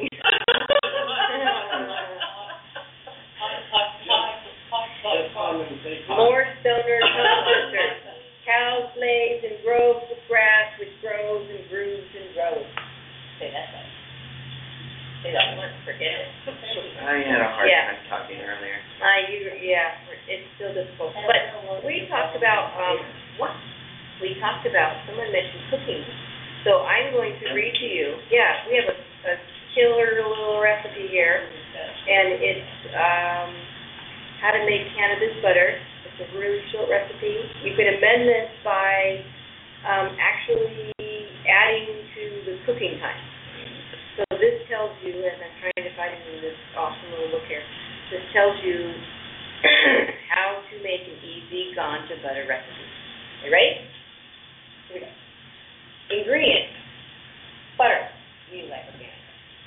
S7: More stoner sisters. Cows lays and groves of grass, which grows and grooves and grows. Say that right. Say that once, forget it.
S3: I had a hard
S7: Yeah.
S3: time talking earlier.
S7: Uh, you, yeah, it's still difficult. But we talked about, um, what? We talked about, someone mentioned cooking. So I'm going to read to you, yeah, we have a, a killer little recipe here. And it's, um, how to make cannabis butter. It's a really short recipe. You can amend this by, um, actually adding to the cooking time. So this tells you, and I'm trying to find it in this awesome little book here, this tells you how to make an easy ganja butter recipe. You ready? Here we go. Ingredients. Butter. You like organic.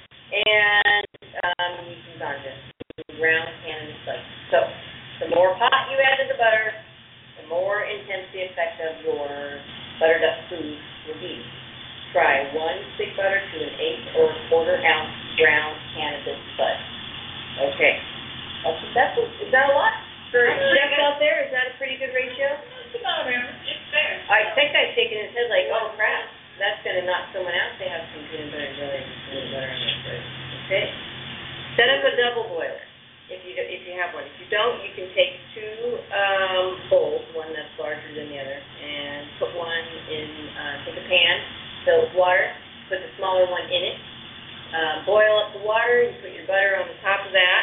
S7: And um, using ganja. Ground cannabis butter. So the more hot you add to the butter, the more intense the effect of your buttered up food will be. Try one stick butter to an eighth or a quarter ounce ground cannabis butter. Okay. That's, that's, is that a lot? For chefs out there, is that a pretty good ratio?
S4: It's about average. It's fair.
S7: I think I've taken it and said like, oh crap, that's gonna knock someone out. They have some peanut butter and jelly and peanut butter on their food. Okay. Set up a double boiler if you if you have one. If you don't, you can take two um, bowls, one that's larger than the other, and put one in. Uh, take a pan, fill with water, put the smaller one in it. Uh, boil up the water. You put your butter on the top of that,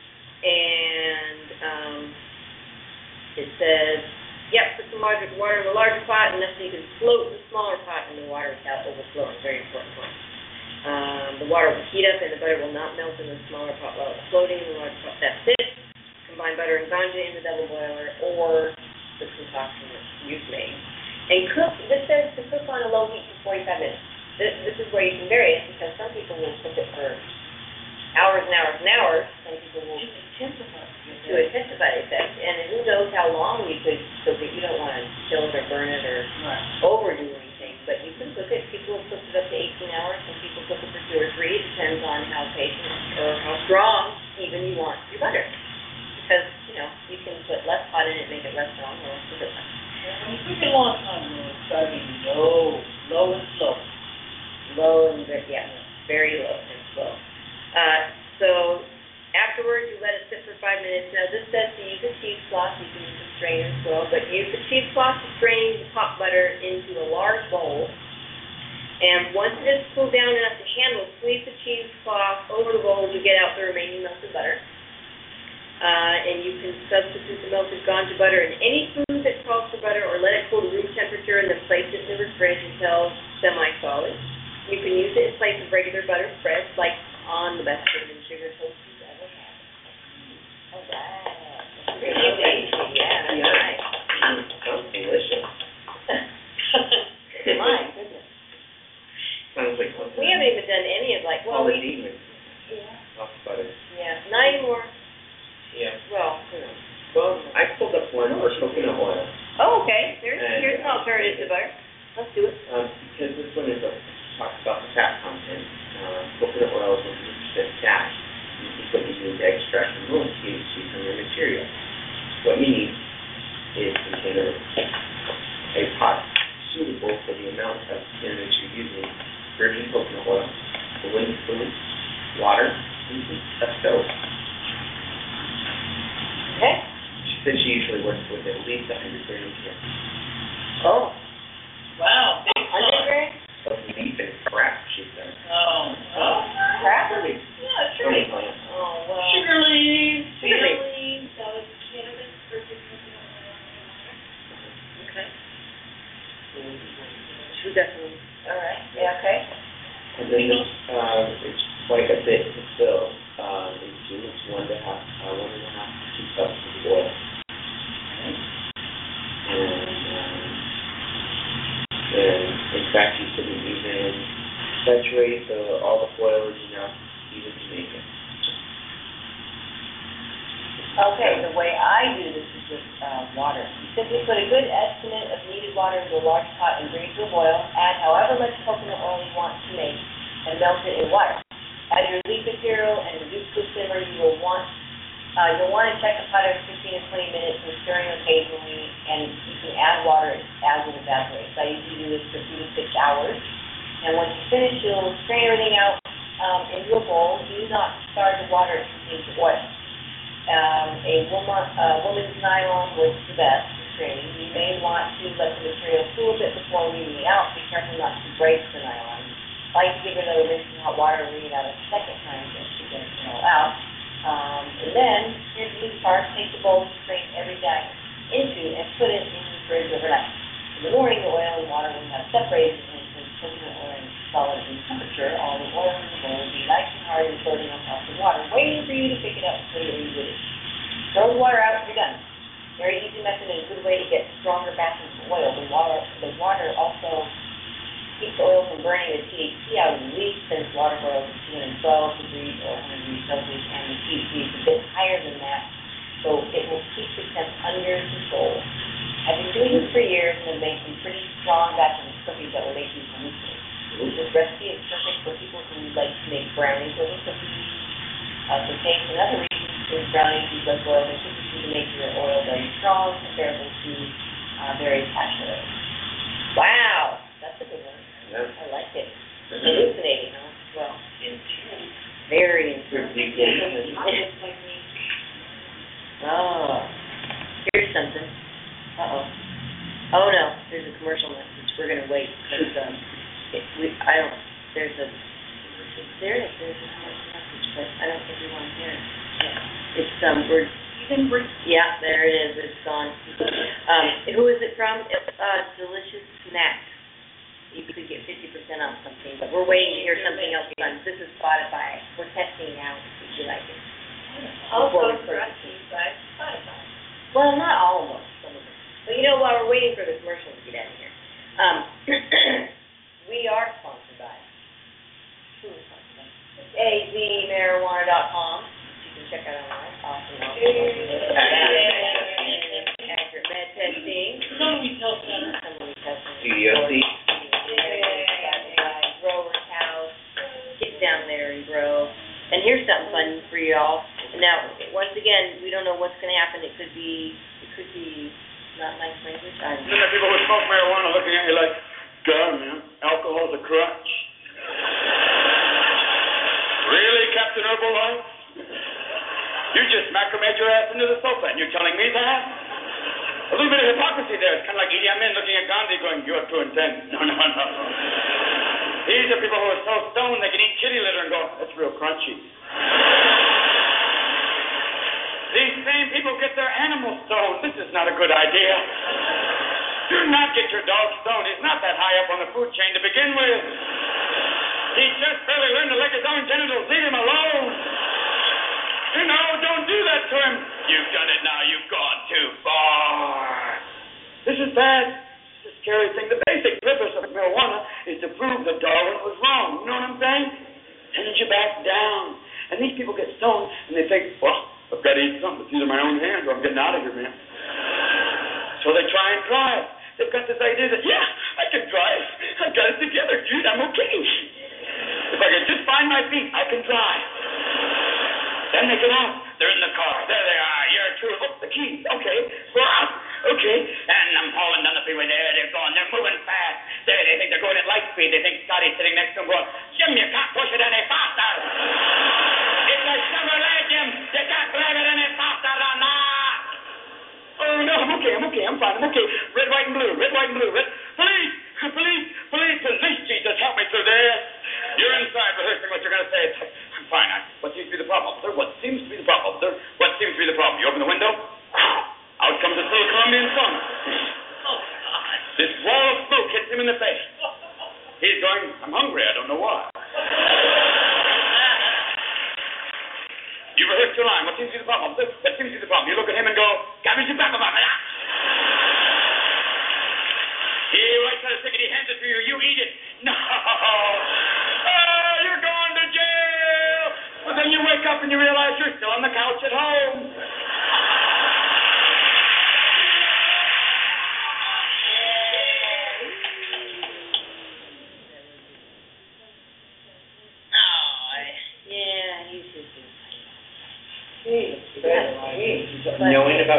S7: and um, it says. Yep, put some water, water in the larger pot, enough so you can float the smaller pot in the water without overflowing. Very important point. Um, the water will heat up and the butter will not melt in the smaller pot while it's floating in the larger pot. That's it. Combine butter and ganja in the double boiler or the concoction that you've made. And cook, this says to cook on a low heat for forty-five minutes. This, this is where you can vary it because some people will cook it for hours and hours and hours. Some people will to intensify the effect. And who knows how long you could cook it. You don't want to kill it or burn it or right. overdo anything. But you can cook it. People have cooked it up to eighteen hours. Some people cook it for two or three. It depends on how patient or how strong even you want your butter. Because, you know, you can put less hot in it, make it less strong, or cook it less.
S4: When you cook it a long time, it's got to be low, low and slow.
S7: Low and, very, yeah, very low and slow. Uh, so afterwards, you let it sit for five minutes. Now, this says to use a cheesecloth. You can use a strainer as well, but use a cheesecloth to strain the hot butter into a large bowl. And once it has cooled down enough to handle, squeeze the cheesecloth over the bowl to get out the remaining melted butter. Uh, and you can substitute the melted ganja butter in any food that calls for butter, or let it cool to room temperature and then place it in the fridge until semi-solid. You can use it in place of regular butter spreads, like on the best cinnamon sugar toast you've ever had. Oh, wow. Pretty amazing. Yeah, that's
S3: Yeah.
S7: nice.
S3: Sounds delicious.
S7: My goodness.
S3: Sounds like something.
S7: We haven't even done any of like, well,
S3: All the
S7: we,
S3: demons.
S7: yeah,
S3: Off butter.
S7: yeah, not anymore.
S3: Yeah.
S7: Well, you know.
S3: Well, I pulled up one for coconut oil.
S7: Oh, okay. There's,
S3: And,
S7: here's an
S3: uh,
S7: alternative to butter. Let's do it.
S3: Um, because this one is a, talks about the fat content. Uh, coconut oil is one hundred percent fat. This is what you need to extract the most T H C from your material. What you need is a container, a pot suitable for the amount of cannabis you're using, virgin coconut oil, a wooden spoon, water, and a stove.
S7: Okay.
S3: She said she usually works with at least one hundred thirty grams
S7: Oh.
S4: Wow, big
S7: one hundred
S4: song.
S7: grams?
S3: of beef and crap, she said.
S4: Oh, oh.
S7: Crap?
S4: Yeah, sure.
S3: Tony plant.
S7: Oh, well.
S4: Sugar leaves,
S7: Sugar
S4: beer
S7: leaves.
S4: leaves, so it's cannabis versus coconut oil.
S7: Okay. Two definitely. All right. Yeah, okay.
S3: And then um, it's quite a bit to fill um, into. It's one and a half, uh, one and a half to two cups of oil. And, um, and in fact, you should even saturate the, all the oils enough even to make it.
S7: Okay, the way I do this is with uh, water. You simply put a good estimate of needed water into a large pot and bring it to a boil. Add however much coconut oil you want to make and melt it in water. Add your leaf material and reduce to a simmer. You will want uh, you'll want to check the pot every fifteen to twenty minutes and stirring occasionally, and you can add water as it evaporates. I usually do this for two to six hours. And once you finish, you'll strain everything out um, into a bowl. Do not start the water to contain oil. Um, a woman, uh, woman's nylon works the best for straining. You may want to let the material cool a bit before weaning it out. Be careful not to break the nylon. I like to give it another rinse in hot water and wring it out a second time just to get it all out. Um, and then, here's the new part. Take the bowl you strain every day into and put it in the fridge overnight. In the morning, the oil and water will have separated into coconut oil and solid room temperature. All the oil in the bowl will be nice and hard and floating on top of the water, waiting for you to pick it up and put it in the fridge. Throw the water out and you're done. Very easy method and a good way to get stronger batches of oil. The water, the water also keeps the oil from burning the T H C out of the leaf, since water boils at two hundred twelve degrees or one hundred degrees Celsius, and the T H C is a bit higher than that, so it will keep the temp under control. I've been doing this for years and have made some pretty strong batches of cookies that will make you hallucinate. This recipe is perfect for people who like to make brownies over cookies. Uh, for taste and other reasons, these brownies use less oil than cookies to make your oil very strong, comparable to uh, very passionate oil. Wow, that's a good one.
S3: Yeah.
S7: I like it. Hallucinating, huh? Well,
S3: Intense.
S7: very intense. Oh, here's something. Uh-oh. Oh, no, there's a commercial message. We're going to wait, because, um, it, we, I don't, there's a, there is, there's a commercial message, but I don't think we want to hear it. Yeah. It's, um, we're, yeah, there it is, it's gone. Um, who is it from? It's, uh, Delicious Snacks. You could get fifty percent off something, but we're waiting to hear something else fun. This is Spotify. We're testing it out, if you like it.
S6: Also
S7: Before we
S6: brought
S7: purchase
S6: to
S7: it.
S6: you by Spotify.
S7: Well, not all of them, some of them. But you know, while we're waiting for the commercial to get out of here, um, we are sponsored by, who is sponsored by? A Z marijuana dot com. You can check out online. Awesome. awesome. Accurate med testing.
S4: Some retail center.
S7: Some retail center.
S3: C D O C.
S7: Grower's house. Get down there and grow. And here's something fun for y'all. Now, once again, we don't know what's going to happen. It could be, it could be not nice language. I don't
S8: Then
S7: know.
S8: the people who smoke marijuana looking at you like, God, man, alcohol's a crutch. Really, Captain Herbalife? You just macromade your ass into the sofa, and you're telling me that? A little bit of hypocrisy there. It's kind of like Idi Amin looking at Gandhi going, you're too intense. No, no, no. These are people who are so stoned they can eat kitty litter and go, that's real crunchy. These same people get their animals stoned. This is not a good idea. Do not get your dog stoned. He's not that high up on the food chain to begin with. He just barely learned to lick his own genitals. Leave him alone. You know, don't do that to him. You've done it now. You've gone too far. This is bad. It's a scary thing. The basic purpose of marijuana is to prove that Darwin was wrong. You know what I'm saying? Send you back down. And these people get stoned, and they think, well, I've got to eat something. It's either my own hands or I'm getting out of here, man. So they try and try it. They've got this idea that, yeah, I can try it. I've got it together, dude. I'm okay. If I can just find my feet, I can drive. Then they get out. They're in the car. There they are. You're true. Oh, the keys. Okay. We're out. Okay. And I'm hauling down the freeway. There they're going. They're moving fast. There they think they're going at light speed. They think Scotty's sitting next to them going, Jim, you can't push it any faster. It's a Chevrolet, Jim. You can't drive it any faster than that. Oh, no, I'm okay. I'm okay. I'm fine. I'm okay. Red, white, and blue. Red, white, and blue. Red. Police. Police. Police. Police. Jesus, help me through this. You're inside rehearsing what you're going to say. It's like, I'm fine. I, what seems to be the problem, officer? What seems to be the problem, officer? What seems to be the problem? You open the window. Out comes a little Colombian sun.
S4: Oh, God.
S8: This wall of smoke hits him in the face. He's going, I'm hungry. I don't know why. You rehearse your line. What seems to be the problem, officer? What seems to be the problem? You look at him and go, cabbage and back about that. He writes out a ticket. He hands it to you. You eat it. No. Oh, you're going to jail. But then you wake up and you realize you're still on the couch at home.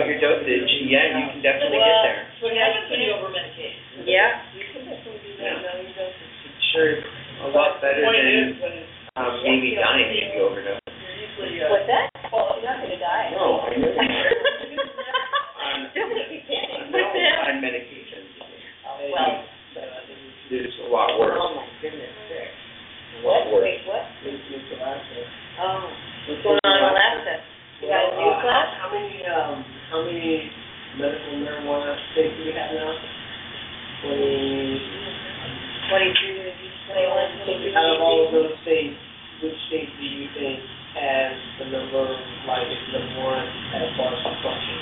S3: about your dosage, yeah, you can definitely get there.
S4: What happens when you over-medicate?
S7: Yeah.
S4: You can definitely do that, now you don't.
S3: It's sure a lot better
S4: Point
S3: than
S4: is, when it's,
S3: um, maybe dying if you overdose.
S4: you're usually, uh.
S7: What's that?
S6: Well, you're not gonna die.
S3: No, I know.
S7: Um,
S3: No, on medication.
S7: Well,
S3: It's a lot worse.
S7: oh my goodness.
S3: A lot
S7: What?
S3: worse.
S7: Wait, what?
S9: It's, it's Alaska.
S7: Oh, what's going on in Alaska? You got a new
S9: Well, uh,
S7: class?
S9: How many, um, how many medical marijuana states do we have now? Twenty,
S7: Twenty-two, twenty-one, twenty-two.
S9: out of all of those states, which state do you think has the number, like, is the one as far as consumption?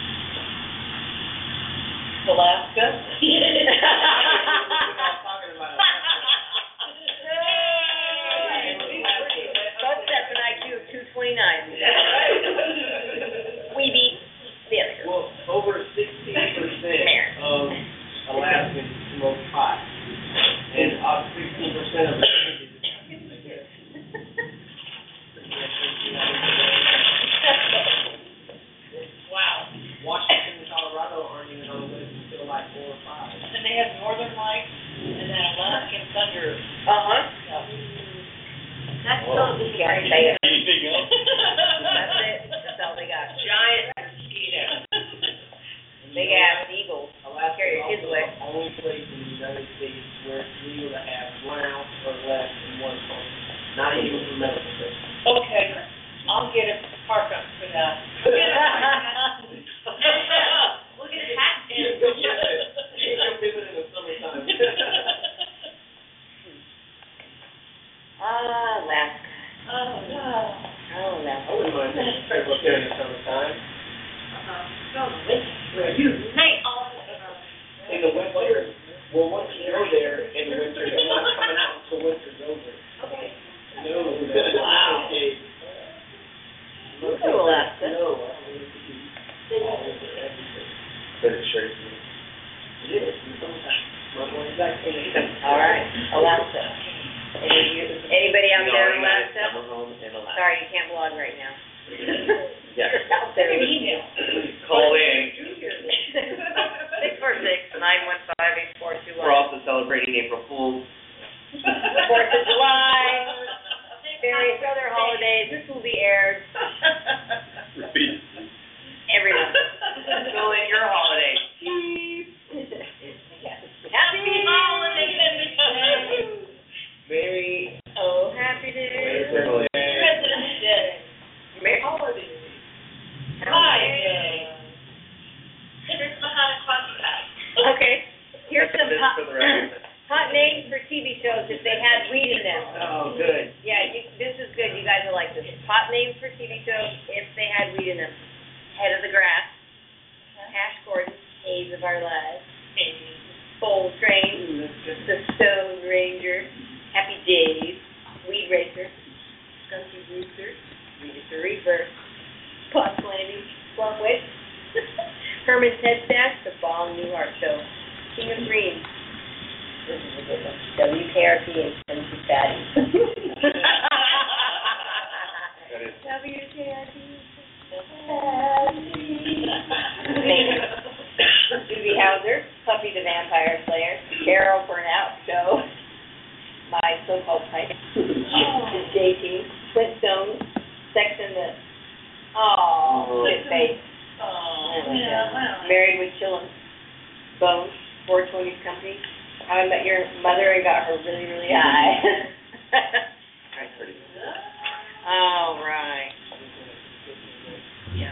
S4: Alaska?
S9: We're not talking about
S7: Both sets an I Q of two twenty-nine. We beat the other girl.
S9: Well, over sixty percent of Alaskans smoke pot, and up sixteen percent of
S4: Wow.
S9: Washington and Colorado aren't even on the list until like four or five.
S4: And they have northern lights and then Alaskan thunder.
S7: Uh-huh.
S6: That's
S3: Well,
S6: so
S7: You gotta say it.
S5: Anything else?
S7: That's it. That's all they got.
S4: Giant mosquito.
S7: Big ass eagles.
S9: Alaska
S7: Carry
S9: is
S7: your kids
S9: also
S7: away.
S9: the only place in the United States where it's legal to have one ounce or less in one phone, not even for medical purposes.
S4: Okay, I'll get a park up for that.
S6: Look at his hat.
S9: You can visit, you can visit in the summertime.
S7: Ah, Alaska.
S6: Oh, no.
S7: Oh, Alaska.
S9: I wouldn't mind taking a trip up there in the summertime.
S6: Uh-huh. No, winter. You night all the time.
S9: In the winter, well, once you go there in the winter, you're not coming out until winter's over.
S6: Okay.
S9: No, wow. Okay.
S7: You go to Alaska.
S9: No, I mean, it could be all over everything.
S3: But it's sure.
S9: It is, in the summertime. Not going back to the.
S7: All right, Alaska. Any, anybody out
S3: No,
S7: there
S3: I
S7: in
S3: got a
S7: Alaska?
S3: summer home in Alaska.
S7: Sorry, you can't blog right now.
S3: Yeah.
S7: Out there.
S4: Send an email.
S3: Call in.
S7: Six four six, nine one five, eight four two one.
S3: We're also celebrating April Fool's.
S7: Fourth of July, various other holidays. This will be aired
S5: Repeat.
S7: every month.
S3: Fill in your holiday.
S7: Happy
S6: holidays.
S3: Merry.
S7: Oh, happy day.
S3: Merry
S6: President's Day.
S7: Merry
S4: Holiday.
S7: Hi.
S6: There's Mahana Kwasi.
S7: Okay, here's some
S3: This
S7: hot,
S3: for the record.
S7: hot names for T V shows if they had weed in them.
S3: Oh, good.
S7: Yeah, you, this is good. You guys will like this. Hot names for T V shows if they had weed in them. Head of the Grass, Ash Gordon, Haze of Our Lives, Soul Train, The Stone Ranger, Happy Days, Weed Racer, Skunky Brewster, Rita the Reaper, Puss Landing, Plum Witch, Herman's Head Stash, The Bong Newhart Show, King of Green. This is a good one. W K R P and Tennessee Fatties.
S3: That is.
S7: W K R P. Doogie Howser, Puppy the Vampire Slayer, Carol Burnout Show, My So-Called Type, J T, Flintstones, Sex and the, oh, good face,
S4: Oh,
S6: Yeah, well.
S7: Married with Chillin', Bones, four twenties Company, How I Met Your Mother and Got Her Really, Really High.
S3: I heard it.
S7: All right. Yeah.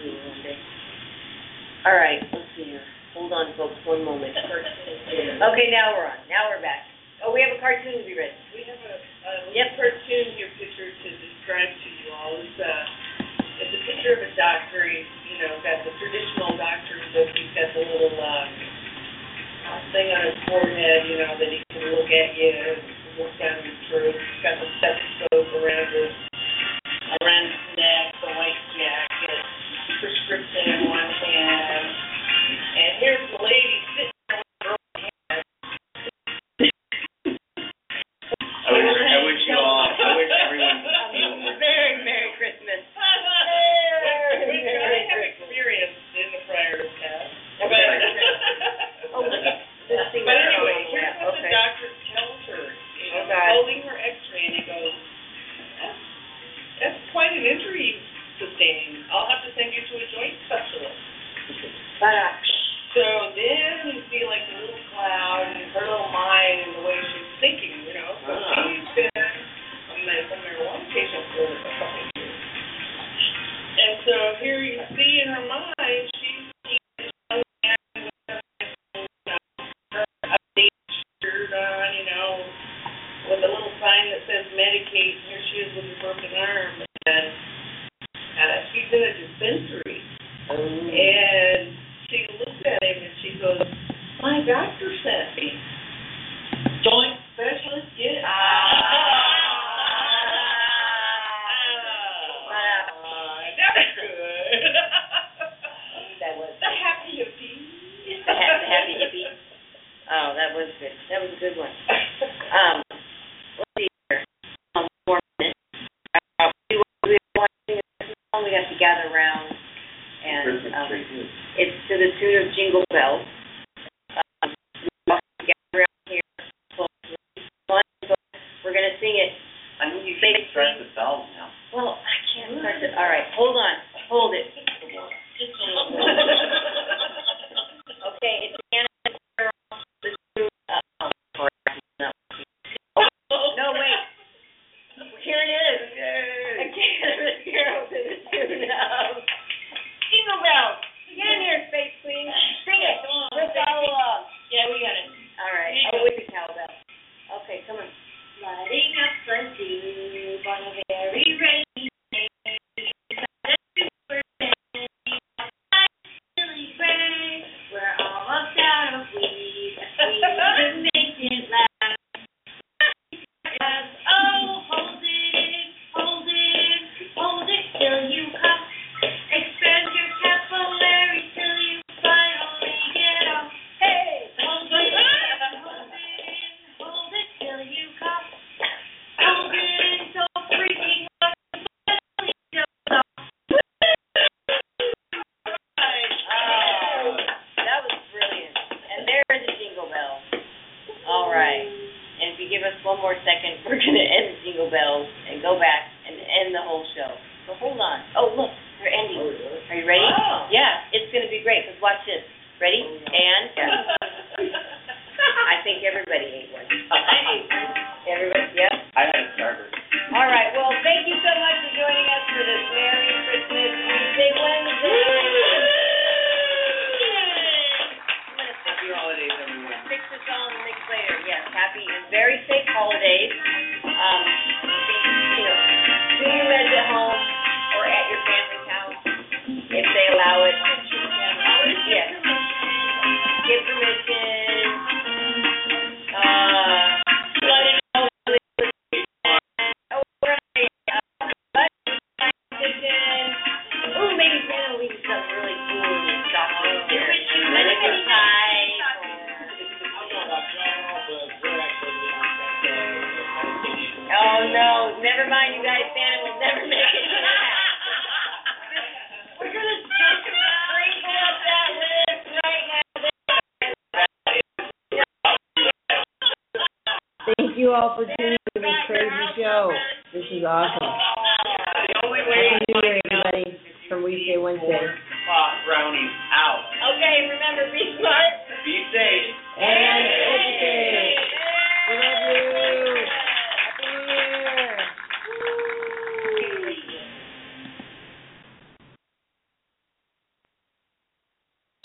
S7: All right, let's see here. Hold on, folks, one moment. Okay, now we're on. Now we're back. Oh, we have a cartoon to be read.
S4: We have a, a
S7: Yep.
S4: cartoon here picture to describe to you all. It's a, it's a picture of a doctor. He's, you know, got the traditional doctor's look. He's got the little, um, thing on his forehead, you know, that he can look at you and look down your throat. He's got the stethoscope around his, around his neck, the white jacket, prescription in one hand. And here's the lady sitting there with her own hand.
S3: I wish, I wish you all, I wish everyone could see what we're
S7: Very Merry Christmas.
S4: Which I have experienced in doctor sent me.
S1: Joint.
S4: Specialist, yeah.
S7: Ah.
S4: That's good.
S7: That was
S4: The happy hippie.
S7: the ha- the happy hippie. Oh, that was good. That was a good one. Um, let's see here. Um, four minutes. Uh, we we want to we have to gather around, and um, it's to the tune of Jingle Bells. Um, we want to gather around here. We're gonna sing it.
S3: I mean, you can start the bells now.
S7: Well, I can't start it. All right, hold on, hold it. Okay, it's Anna. No, wait. Here it is. A cannabis girl to the tune of Jingle Bells. Get in here, Space Queen. Sing it. We'll follow along.
S6: Yeah, we got it.
S7: All right. Oh, with the cowbell. Okay, come on.
S6: Lighting up the tube on a very rainy day. It's a super day. Really gray. We're almost out of weed. We can make it last. Oh, hold it, hold it, hold it till you come. Expand your capillaries till you finally get off. Hey, hold it, hold it, hold it till you come. Hold it so freaking hard, finally jumps off.
S7: Oh, that was brilliant. And there are the Jingle Bells. All right. And if you give us one more second, we're going to end the Jingle Bells and go back and end the whole show. So hold on. Oh, look, they're ending. Are you ready?
S4: Wow.
S7: Yeah, it's going to be great, because watch this. Ready? And I think everybody ate one. Everybody, yep.
S3: I had a starter.
S7: All right, well, thank you so much for joining us for this Merry Christmas Tuesday Wednesday. I'm going to fix
S3: Happy holidays, everyone.
S7: fix this all and mix later. Yes, happy and very safe holidays. Um, be, you know, do your meds at home or at your family's house if they allow it. Yes. Get permission. Uh, let it know. Oh, right. Uh, but, ooh, maybe Santa will leave you something really cool in your stocking. Like a tie. Oh no, never mind, you guys. Santa will never make it. We're gonna sprinkle up that list right now.
S2: Thank you all for tuning in to this crazy show. This is awesome.
S3: The only way
S2: Happy New Year, everybody, from Weekday Wednesday.
S3: Pot brownies out.
S7: Okay, remember, be smart.
S3: Be safe.